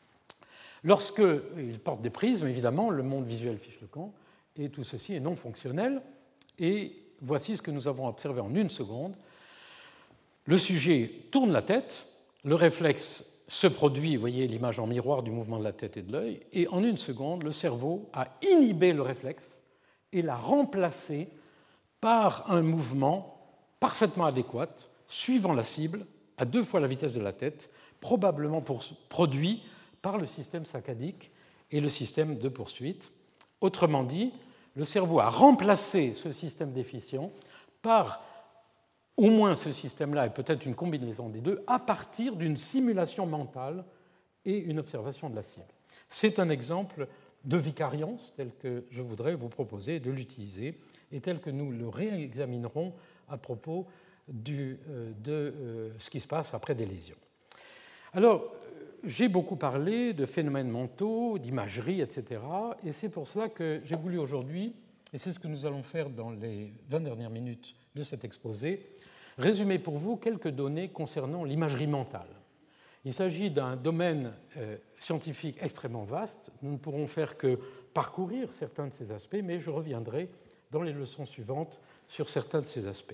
Lorsqu'il porte des prismes, évidemment, le monde visuel fiche le camp, et tout ceci est non fonctionnel. Et voici ce que nous avons observé en une seconde. Le sujet tourne la tête, le réflexe se produit, vous voyez l'image en miroir du mouvement de la tête et de l'œil, et en une seconde, le cerveau a inhibé le réflexe et l'a remplacé par un mouvement parfaitement adéquat, suivant la cible, à deux fois la vitesse de la tête, probablement pour, produit par le système saccadique et le système de poursuite. Autrement dit, le cerveau a remplacé ce système déficient par au moins ce système-là, et peut-être une combinaison des deux, à partir d'une simulation mentale et une observation de la cible. C'est un exemple de vicariance tel que je voudrais vous proposer de l'utiliser et tel que nous le réexaminerons à propos du, euh, de euh, ce qui se passe après des lésions. Alors, j'ai beaucoup parlé de phénomènes mentaux, d'imagerie, et cetera. Et c'est pour cela que j'ai voulu aujourd'hui, et c'est ce que nous allons faire dans les vingt dernières minutes de cet exposé, résumer pour vous quelques données concernant l'imagerie mentale. Il s'agit d'un domaine euh, scientifique extrêmement vaste. Nous ne pourrons faire que parcourir certains de ces aspects, mais je reviendrai dans les leçons suivantes sur certains de ces aspects.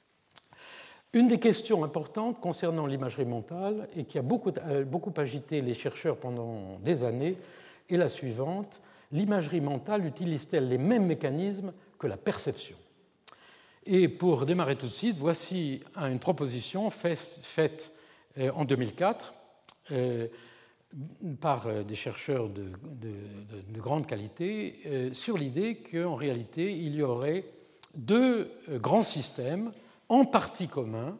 Une des questions importantes concernant l'imagerie mentale et qui a beaucoup, beaucoup agité les chercheurs pendant des années est la suivante. L'imagerie mentale utilise-t-elle les mêmes mécanismes que la perception ? Et pour démarrer tout de suite, voici une proposition faite en deux mille quatre par des chercheurs de, de, de, de grande qualité sur l'idée qu'en réalité, il y aurait deux grands systèmes en partie commun,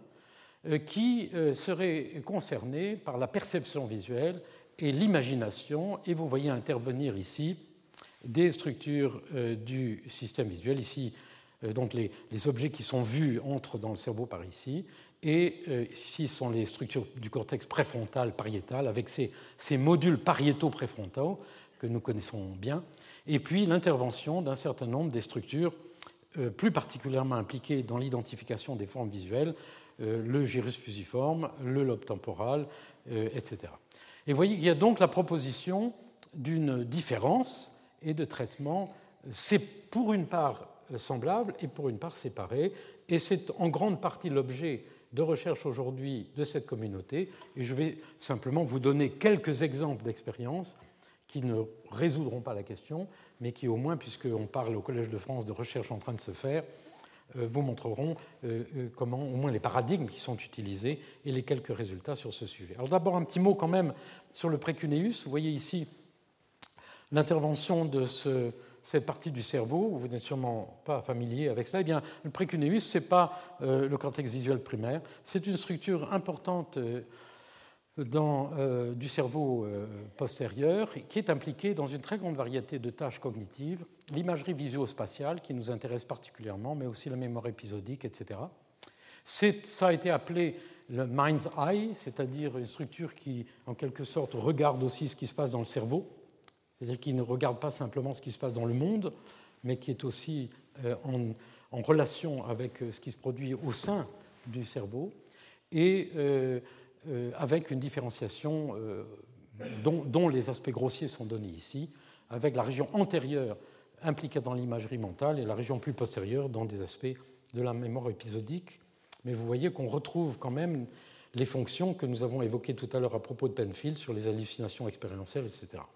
qui seraient concernés par la perception visuelle et l'imagination. Et vous voyez intervenir ici des structures du système visuel. Ici, donc les, les objets qui sont vus entrent dans le cerveau par ici. Et ici sont les structures du cortex préfrontal pariétal avec ces, ces modules pariétaux préfrontaux que nous connaissons bien. Et puis l'intervention d'un certain nombre des structures plus particulièrement impliqués dans l'identification des formes visuelles, euh, le gyrus fusiforme, le lobe temporal, euh, et cetera. Et vous voyez qu'il y a donc la proposition d'une différence et de traitement, c'est pour une part semblable et pour une part séparée, et c'est en grande partie l'objet de recherche aujourd'hui de cette communauté, et je vais simplement vous donner quelques exemples d'expériences qui ne résoudront pas la question, mais qui au moins, puisqu'on parle au Collège de France de recherche en train de se faire, euh, vous montreront euh, comment, au moins les paradigmes qui sont utilisés et les quelques résultats sur ce sujet. Alors d'abord un petit mot quand même sur le précuneus. Vous voyez ici l'intervention de ce, cette partie du cerveau, vous n'êtes sûrement pas familier avec cela. Eh bien, le précuneus, ce n'est pas euh, le cortex visuel primaire, c'est une structure importante euh, Dans, euh, du cerveau euh, postérieur qui est impliqué dans une très grande variété de tâches cognitives, l'imagerie visuospatiale qui nous intéresse particulièrement, mais aussi la mémoire épisodique, et cetera. C'est, ça a été appelé le mind's eye, c'est-à-dire une structure qui, en quelque sorte, regarde aussi ce qui se passe dans le cerveau, c'est-à-dire qui ne regarde pas simplement ce qui se passe dans le monde, mais qui est aussi euh, en, en relation avec ce qui se produit au sein du cerveau. Et euh, Euh, avec une différenciation euh, dont, dont les aspects grossiers sont donnés ici, avec la région antérieure impliquée dans l'imagerie mentale et la région plus postérieure dans des aspects de la mémoire épisodique. Mais vous voyez qu'on retrouve quand même les fonctions que nous avons évoquées tout à l'heure à propos de Penfield sur les hallucinations expérientielles, et cetera.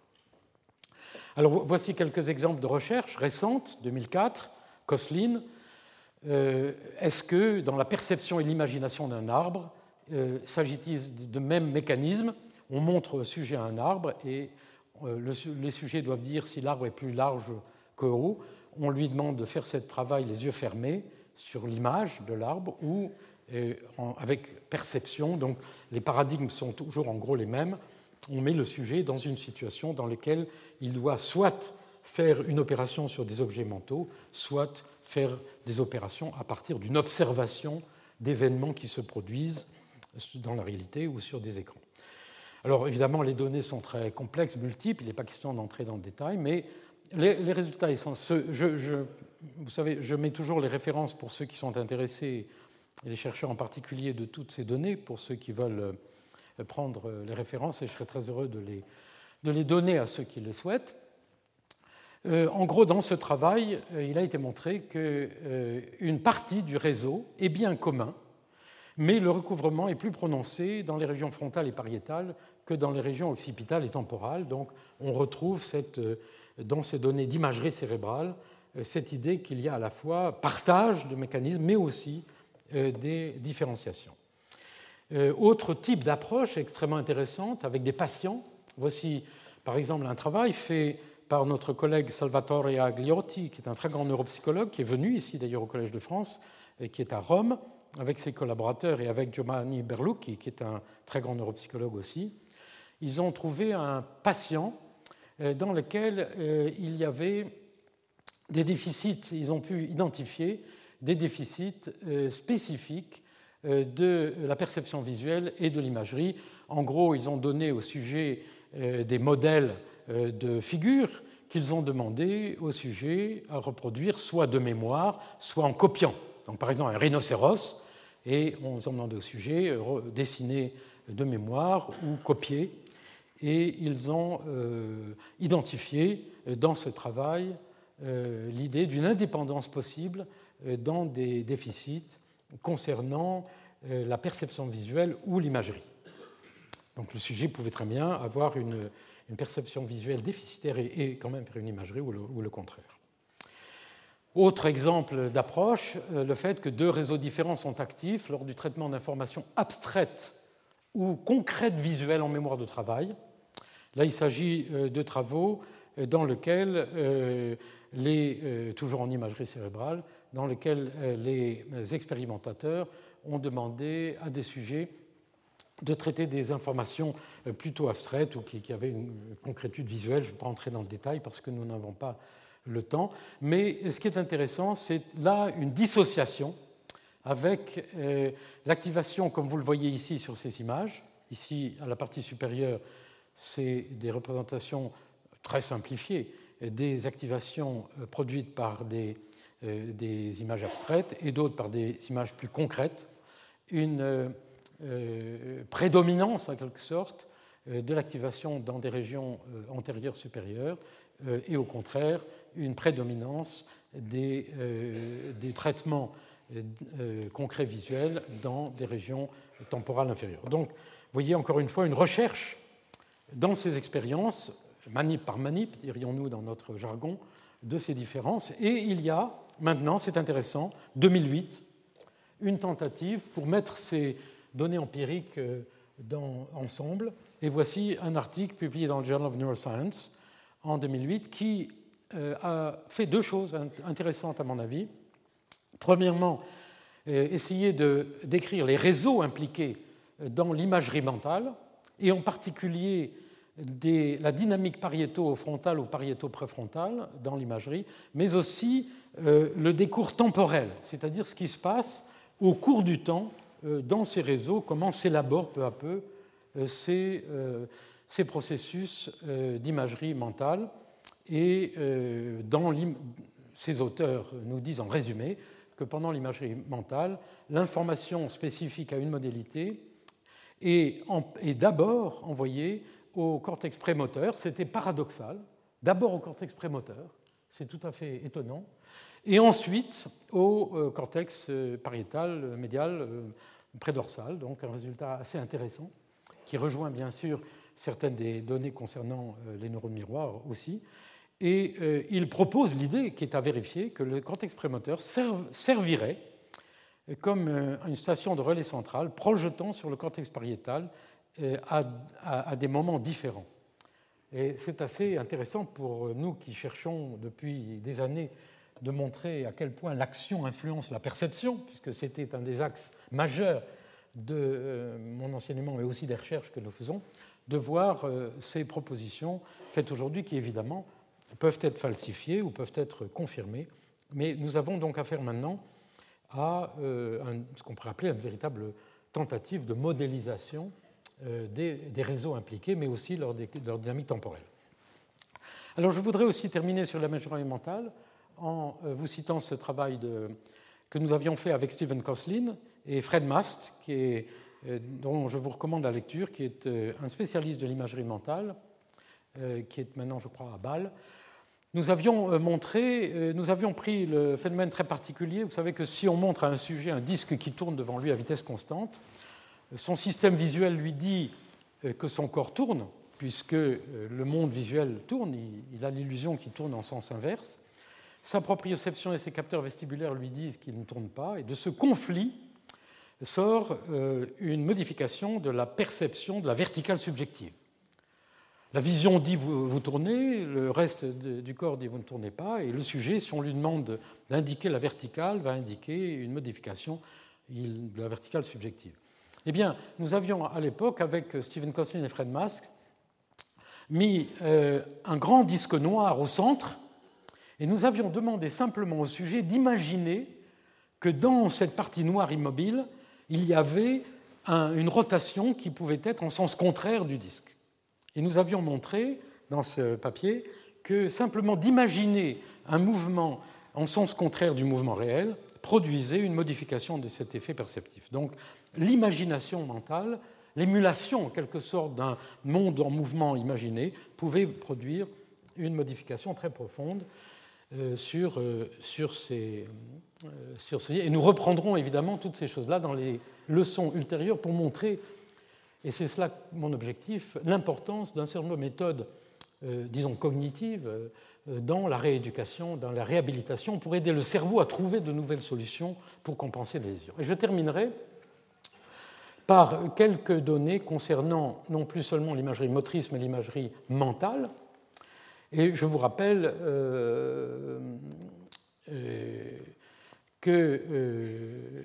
Alors voici quelques exemples de recherches récentes, deux mille quatre, Koslin. Euh, est-ce que dans la perception et l'imagination d'un arbre, Euh, s'agit-il de même mécanisme? On montre au sujet un arbre et euh, le, les sujets doivent dire si l'arbre est plus large que haut. on lui demande de faire ce travail les yeux fermés sur l'image de l'arbre ou euh, en, avec perception. Donc les paradigmes sont toujours en gros les mêmes. On met le sujet dans une situation dans laquelle il doit soit faire une opération sur des objets mentaux, soit faire des opérations à partir d'une observation d'événements qui se produisent dans la réalité ou sur des écrans. Alors évidemment, les données sont très complexes, multiples, il n'est pas question d'entrer dans le détail, mais les, les résultats essentiels, je, je, vous savez, je mets toujours les références pour ceux qui sont intéressés, et les chercheurs en particulier, de toutes ces données, pour ceux qui veulent prendre les références, et je serai très heureux de les, de les donner à ceux qui le souhaitent. Euh, en gros, dans ce travail, euh, il a été montré qu'une euh, partie du réseau est bien commun, mais le recouvrement est plus prononcé dans les régions frontales et pariétales que dans les régions occipitales et temporales. Donc, on retrouve cette, euh, dans ces données d'imagerie cérébrale euh, cette idée qu'il y a à la fois partage de mécanismes, mais aussi euh, des différenciations. Euh, autre type d'approche extrêmement intéressante avec des patients. Voici, par exemple, un travail fait par notre collègue Salvatore Agliotti, qui est un très grand neuropsychologue, qui est venu ici d'ailleurs au Collège de France, et qui est à Rome, avec ses collaborateurs et avec Giovanni Berlucchi, qui est un très grand neuropsychologue aussi. Ils ont trouvé un patient dans lequel il y avait des déficits, ils ont pu identifier des déficits spécifiques de la perception visuelle et de l'imagerie. En gros, ils ont donné au sujet des modèles de figures qu'ils ont demandé au sujet à reproduire soit de mémoire, soit en copiant. Donc, par exemple, un rhinocéros, et on a demandé au sujet de dessiner de mémoire ou copier. Et ils ont euh, identifié dans ce travail euh, l'idée d'une indépendance possible euh, dans des déficits concernant euh, la perception visuelle ou l'imagerie. Donc, le sujet pouvait très bien avoir une une perception visuelle déficitaire et quand même faire une imagerie ou le, ou le contraire. Autre exemple d'approche, le fait que deux réseaux différents sont actifs lors du traitement d'informations abstraites ou concrètes visuelles en mémoire de travail. Là, il s'agit de travaux dans lesquels, les, toujours en imagerie cérébrale, dans lesquels les expérimentateurs ont demandé à des sujets de traiter des informations plutôt abstraites ou qui, qui avaient une concrétude visuelle. Je ne vais pas entrer dans le détail parce que nous n'avons pas le temps. Mais ce qui est intéressant, c'est là une dissociation avec euh, l'activation, comme vous le voyez ici sur ces images. Ici, à la partie supérieure, c'est des représentations très simplifiées des activations produites par des, euh, des images abstraites et d'autres par des images plus concrètes. Une euh, Euh, prédominance, en quelque sorte, euh, de l'activation dans des régions euh, antérieures supérieures euh, et au contraire, une prédominance des, euh, des traitements euh, concrets visuels dans des régions temporales inférieures. Donc, vous voyez encore une fois une recherche dans ces expériences, manip par manip, dirions-nous dans notre jargon, de ces différences. Et il y a maintenant, c'est intéressant, deux mille huit, une tentative pour mettre ces données empiriques dans, ensemble. Et voici un article publié dans le Journal of Neuroscience en deux mille huit qui euh, a fait deux choses intéressantes à mon avis. Premièrement, euh, essayer de décrire les réseaux impliqués dans l'imagerie mentale et en particulier des, la dynamique pariéto-frontale ou pariéto-préfrontale dans l'imagerie, mais aussi euh, le décours temporel, c'est-à-dire ce qui se passe au cours du temps dans ces réseaux, comment s'élaborent peu à peu ces, ces processus d'imagerie mentale. Et dans ces auteurs nous disent en résumé que pendant l'imagerie mentale, l'information spécifique à une modalité est, est d'abord envoyée au cortex prémoteur. C'était paradoxal. D'abord au cortex prémoteur, c'est tout à fait étonnant. Et ensuite au cortex pariétal, médial, prédorsal, donc un résultat assez intéressant, qui rejoint bien sûr certaines des données concernant les neurones miroirs aussi. Et euh, il propose l'idée, qui est à vérifier, que le cortex prémoteur servirait comme une station de relais centrale projetant sur le cortex pariétal à, à, à des moments différents. Et c'est assez intéressant pour nous qui cherchons depuis des années de montrer à quel point l'action influence la perception, puisque c'était un des axes majeurs de euh, mon enseignement, mais aussi des recherches que nous faisons, de voir euh, ces propositions faites aujourd'hui qui, évidemment, peuvent être falsifiées ou peuvent être confirmées. Mais nous avons donc affaire maintenant à euh, un, ce qu'on pourrait appeler une véritable tentative de modélisation euh, des, des réseaux impliqués, mais aussi leur, des, leur dynamique temporelle. Alors, je voudrais aussi terminer sur l'imagerie mentale en euh, vous citant ce travail de, que nous avions fait avec Stephen Kosslyn et Fred Mast, qui est, euh, dont je vous recommande la lecture, qui est euh, un spécialiste de l'imagerie mentale, euh, qui est maintenant, je crois, à Bâle. Nous avions montré, nous avions pris le phénomène très particulier. Vous savez que si on montre à un sujet un disque qui tourne devant lui à vitesse constante, son système visuel lui dit que son corps tourne, puisque le monde visuel tourne, il a l'illusion qu'il tourne en sens inverse. Sa proprioception et ses capteurs vestibulaires lui disent qu'il ne tourne pas, et de ce conflit sort une modification de la perception de la verticale subjective. La vision dit vous, vous tournez, le reste de, du corps dit vous ne tournez pas, et le sujet, si on lui demande d'indiquer la verticale, va indiquer une modification de la verticale subjective. Eh bien, nous avions à l'époque, avec Stephen Kosslyn et Fred Mast, mis euh, un grand disque noir au centre, et nous avions demandé simplement au sujet d'imaginer que dans cette partie noire immobile, il y avait un, une rotation qui pouvait être en sens contraire du disque. Et nous avions montré dans ce papier que simplement d'imaginer un mouvement en sens contraire du mouvement réel produisait une modification de cet effet perceptif. Donc l'imagination mentale, l'émulation en quelque sorte d'un monde en mouvement imaginé pouvait produire une modification très profonde euh, sur, euh, sur, ces, euh, sur ces... Et nous reprendrons évidemment toutes ces choses-là dans les leçons ultérieures pour montrer, et c'est cela mon objectif, l'importance d'un certain nombre de méthodes, euh, disons, cognitives, euh, dans la rééducation, dans la réhabilitation, pour aider le cerveau à trouver de nouvelles solutions pour compenser les lésions. Et je terminerai par quelques données concernant non plus seulement l'imagerie motrice, mais l'imagerie mentale. Et je vous rappelle euh, euh, qu'il euh,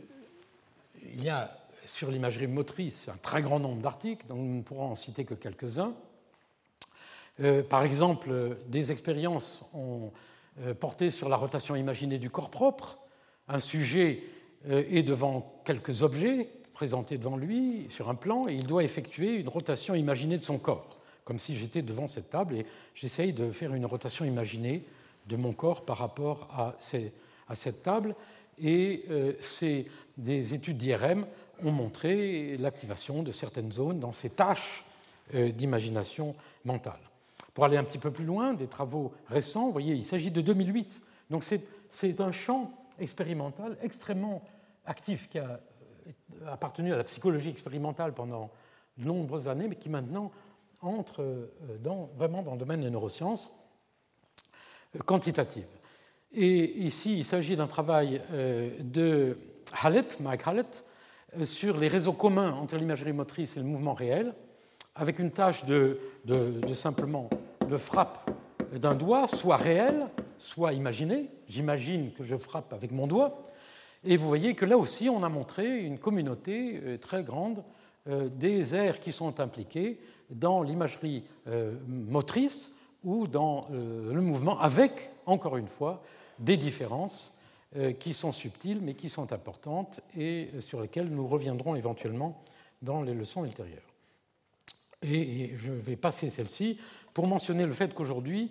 y a sur l'imagerie motrice un très grand nombre d'articles, donc nous ne pourrons en citer que quelques-uns. Euh, par exemple, des expériences ont euh, porté sur la rotation imaginée du corps propre. Un sujet euh, est devant quelques objets présentés devant lui sur un plan et il doit effectuer une rotation imaginée de son corps, comme si j'étais devant cette table et j'essaye de faire une rotation imaginée de mon corps par rapport à, ces, à cette table. Et euh, c'est des études d'I R M ont montré l'activation de certaines zones dans ces tâches euh, d'imagination mentale. Pour aller un petit peu plus loin, des travaux récents, vous voyez, il s'agit de deux mille huit. Donc c'est, c'est un champ expérimental extrêmement actif qui a appartenu à la psychologie expérimentale pendant de nombreuses années, mais qui maintenant entre dans, vraiment dans le domaine des neurosciences quantitatives. Et ici, il s'agit d'un travail de Hallett, Mike Hallett, sur les réseaux communs entre l'imagerie motrice et le mouvement réel, avec une tâche de, de, de simplement de frappe d'un doigt, soit réelle, soit imaginée. J'imagine que je frappe avec mon doigt. Et vous voyez que là aussi, on a montré une communauté très grande des aires qui sont impliquées dans l'imagerie motrice ou dans le mouvement, avec, encore une fois, des différences qui sont subtiles mais qui sont importantes et sur lesquelles nous reviendrons éventuellement dans les leçons ultérieures. Et je vais passer celle-ci pour mentionner le fait qu'aujourd'hui,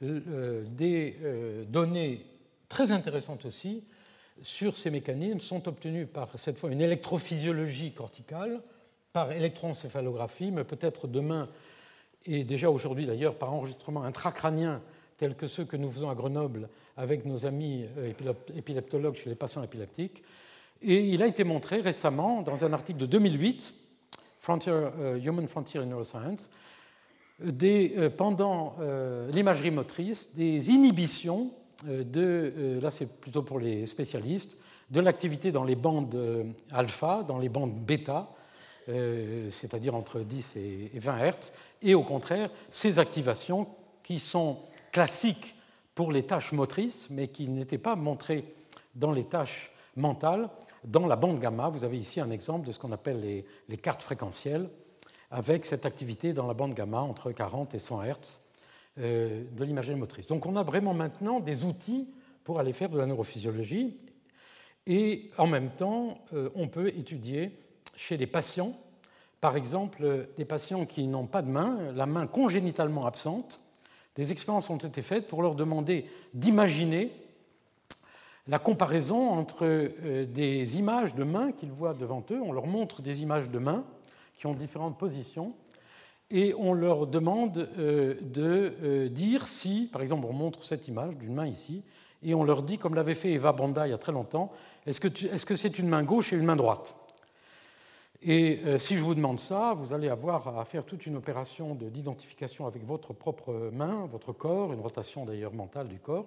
des données très intéressantes aussi sur ces mécanismes sont obtenus par, cette fois, une électrophysiologie corticale, par électroencéphalographie, mais peut-être demain, et déjà aujourd'hui d'ailleurs, par enregistrement intracrânien, tels que ceux que nous faisons à Grenoble avec nos amis épileptologues chez les patients épileptiques. Et il a été montré récemment, dans un article de deux mille huit, Frontier, uh, Human Frontier in Neuroscience, des, euh, pendant euh, l'imagerie motrice, des inhibitions de, là c'est plutôt pour les spécialistes, de l'activité dans les bandes alpha, dans les bandes bêta, euh, c'est-à-dire entre dix et vingt hertz, et au contraire, ces activations qui sont classiques pour les tâches motrices, mais qui n'étaient pas montrées dans les tâches mentales. Dans la bande gamma, vous avez ici un exemple de ce qu'on appelle les, les cartes fréquentielles, avec cette activité dans la bande gamma entre quarante et cent hertz euh, de l'imagerie motrice. Donc on a vraiment maintenant des outils pour aller faire de la neurophysiologie, et en même temps, euh, on peut étudier chez les patients, par exemple des patients qui n'ont pas de main, la main congénitalement absente. Des expériences ont été faites pour leur demander d'imaginer la comparaison entre euh, des images de mains qu'ils voient devant eux. On leur montre des images de mains qui ont différentes positions et on leur demande euh, de euh, dire si, par exemple, on montre cette image d'une main ici et on leur dit, comme l'avait fait Eva Banda il y a très longtemps, est-ce que, tu, est-ce que c'est une main gauche et une main droite ? Et euh, si je vous demande ça, vous allez avoir à faire toute une opération de, d'identification avec votre propre main, votre corps, une rotation d'ailleurs mentale du corps.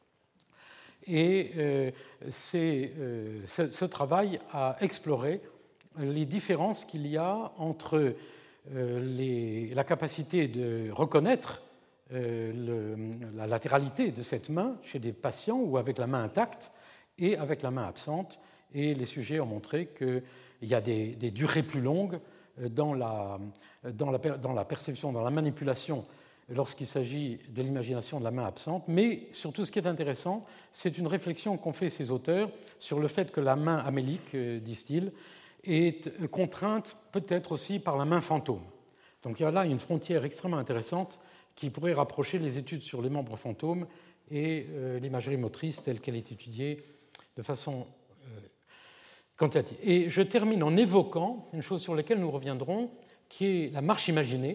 Et euh, c'est, euh, ce, ce travail a exploré les différences qu'il y a entre euh, les, la capacité de reconnaître euh, le, la latéralité de cette main chez des patients ou avec la main intacte et avec la main absente. Et les sujets ont montré qu'il y a des, des durées plus longues dans la, dans, la, dans la perception, dans la manipulation lorsqu'il s'agit de l'imagination de la main absente, mais surtout ce qui est intéressant, c'est une réflexion qu'ont fait ces auteurs sur le fait que la main amélique, disent-ils, est contrainte peut-être aussi par la main fantôme. Donc il y a là une frontière extrêmement intéressante qui pourrait rapprocher les études sur les membres fantômes et euh, l'imagerie motrice telle qu'elle est étudiée de façon euh, quantitative. Et je termine en évoquant une chose sur laquelle nous reviendrons, qui est la marche imaginée.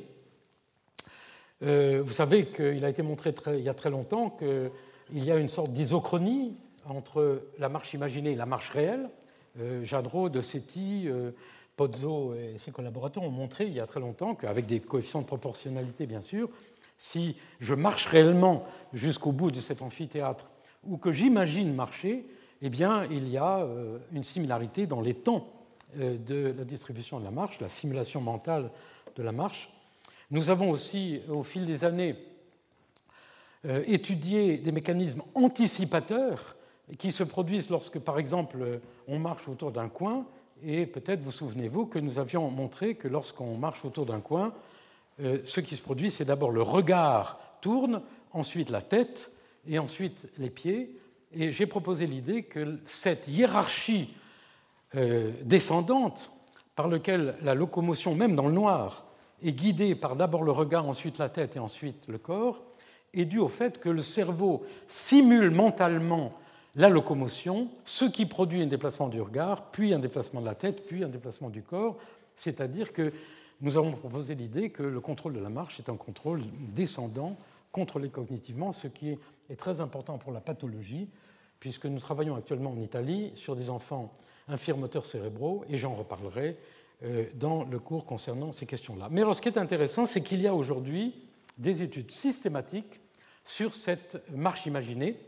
Euh, vous savez qu'il a été montré très, il y a très longtemps qu'il y a une sorte d'isochronie entre la marche imaginée et la marche réelle. Euh, Jadrot, De Setti, euh, Pozzo et ses collaborateurs ont montré il y a très longtemps qu'avec des coefficients de proportionnalité, bien sûr, si je marche réellement jusqu'au bout de cet amphithéâtre ou que j'imagine marcher, eh bien, il y a euh, une similarité dans les temps euh, de la distribution de la marche, la simulation mentale de la marche. Nous avons aussi, au fil des années, euh, étudié des mécanismes anticipateurs qui se produisent lorsque, par exemple, on marche autour d'un coin, et peut-être vous souvenez-vous que nous avions montré que lorsqu'on marche autour d'un coin, euh, ce qui se produit, c'est d'abord le regard tourne, ensuite la tête, et ensuite les pieds. Et j'ai proposé l'idée que cette hiérarchie euh, descendante, par laquelle la locomotion, même dans le noir, est guidée par d'abord le regard, ensuite la tête et ensuite le corps, est due au fait que le cerveau simule mentalement la locomotion, ce qui produit un déplacement du regard, puis un déplacement de la tête, puis un déplacement du corps, c'est-à-dire que nous avons proposé l'idée que le contrôle de la marche est un contrôle descendant, contrôlé cognitivement, ce qui est très important pour la pathologie, puisque nous travaillons actuellement en Italie sur des enfants infirmes moteurs cérébraux, et j'en reparlerai dans le cours concernant ces questions-là. Mais alors, ce qui est intéressant, c'est qu'il y a aujourd'hui des études systématiques sur cette marche imaginée.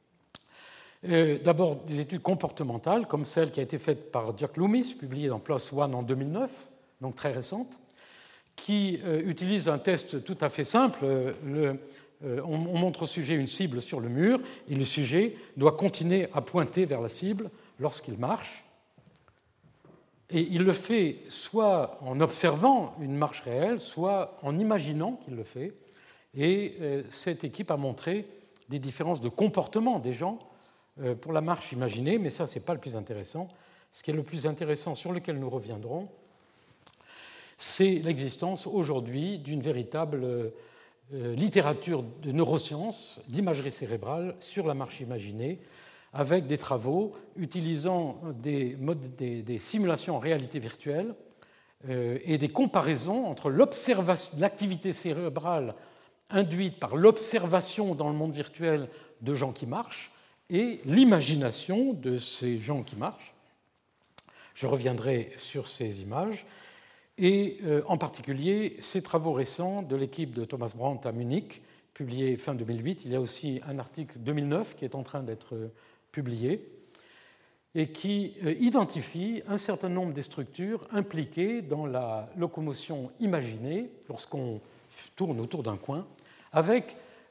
Euh, d'abord, des études comportementales, comme celle qui a été faite par Jack Loomis, publiée dans PLOS One en deux mille neuf, donc très récente, qui euh, utilise un test tout à fait simple. Le, euh, on, on montre au sujet une cible sur le mur, et le sujet doit continuer à pointer vers la cible lorsqu'il marche. Et il le fait soit en observant une marche réelle, soit en imaginant qu'il le fait. Et euh, cette équipe a montré des différences de comportement des gens euh, pour la marche imaginée, mais ça, ce n'est pas le plus intéressant. Ce qui est le plus intéressant, sur lequel nous reviendrons, c'est l'existence aujourd'hui d'une véritable euh, littérature de neurosciences, d'imagerie cérébrale sur la marche imaginée, avec des travaux utilisant des, modes, des, des simulations en réalité virtuelle euh, et des comparaisons entre l'activité cérébrale induite par l'observation dans le monde virtuel de gens qui marchent et l'imagination de ces gens qui marchent. Je reviendrai sur ces images, et euh, en particulier ces travaux récents de l'équipe de Thomas Brandt à Munich, publiés fin deux mille huit. Il y a aussi un article deux mille neuf qui est en train d'être publié et qui identifie un certain nombre des structures impliquées dans la locomotion imaginée lorsqu'on tourne autour d'un coin, avec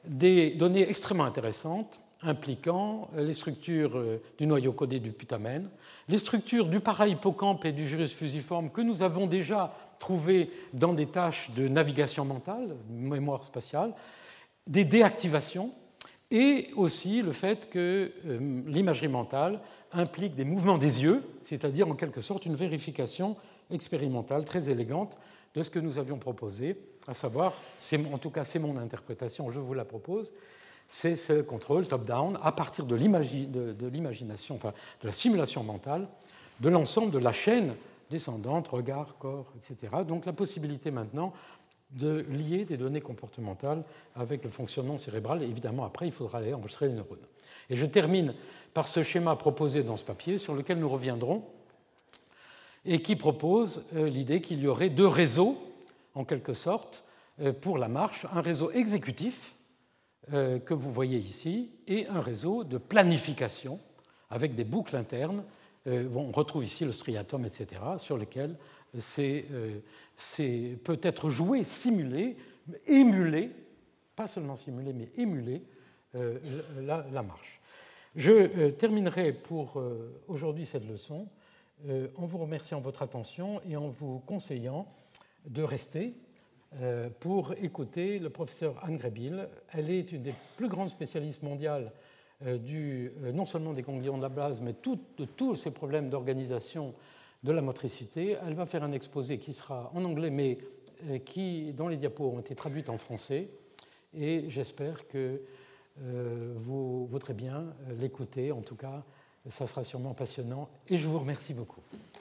des données extrêmement intéressantes impliquant les structures du noyau codé du putamen, les structures du para-hippocampe et du gyrus fusiforme que nous avons déjà trouvées dans des tâches de navigation mentale, mémoire spatiale, des déactivations, et aussi le fait que euh, l'imagerie mentale implique des mouvements des yeux, c'est-à-dire en quelque sorte une vérification expérimentale très élégante de ce que nous avions proposé, à savoir, en tout cas c'est mon interprétation, je vous la propose, c'est ce contrôle top-down à partir de l'imagination, enfin de la simulation mentale, de l'ensemble de la chaîne descendante, regard, corps, et cetera. Donc la possibilité maintenant de lier des données comportementales avec le fonctionnement cérébral. Et évidemment, après, il faudra aller enregistrer les neurones. Et je termine par ce schéma proposé dans ce papier, sur lequel nous reviendrons, et qui propose l'idée qu'il y aurait deux réseaux, en quelque sorte, pour la marche, un réseau exécutif, que vous voyez ici, et un réseau de planification, avec des boucles internes. On retrouve ici le striatum, et cetera, sur lesquels c'est, c'est peut être joué, simulé, émulé, pas seulement simulé, mais émulé la, la marche. Je terminerai pour aujourd'hui cette leçon en vous remerciant de votre attention et en vous conseillant de rester pour écouter le professeur Anne Greybill. Elle est une des plus grandes spécialistes mondiales du, non seulement des ganglions de la base, mais tout, de tous ces problèmes d'organisation de la motricité. Elle va faire un exposé qui sera en anglais, mais qui, dont les diapos ont été traduites en français, et j'espère que euh, vous voudrez bien l'écouter. En tout cas, ça sera sûrement passionnant, et je vous remercie beaucoup.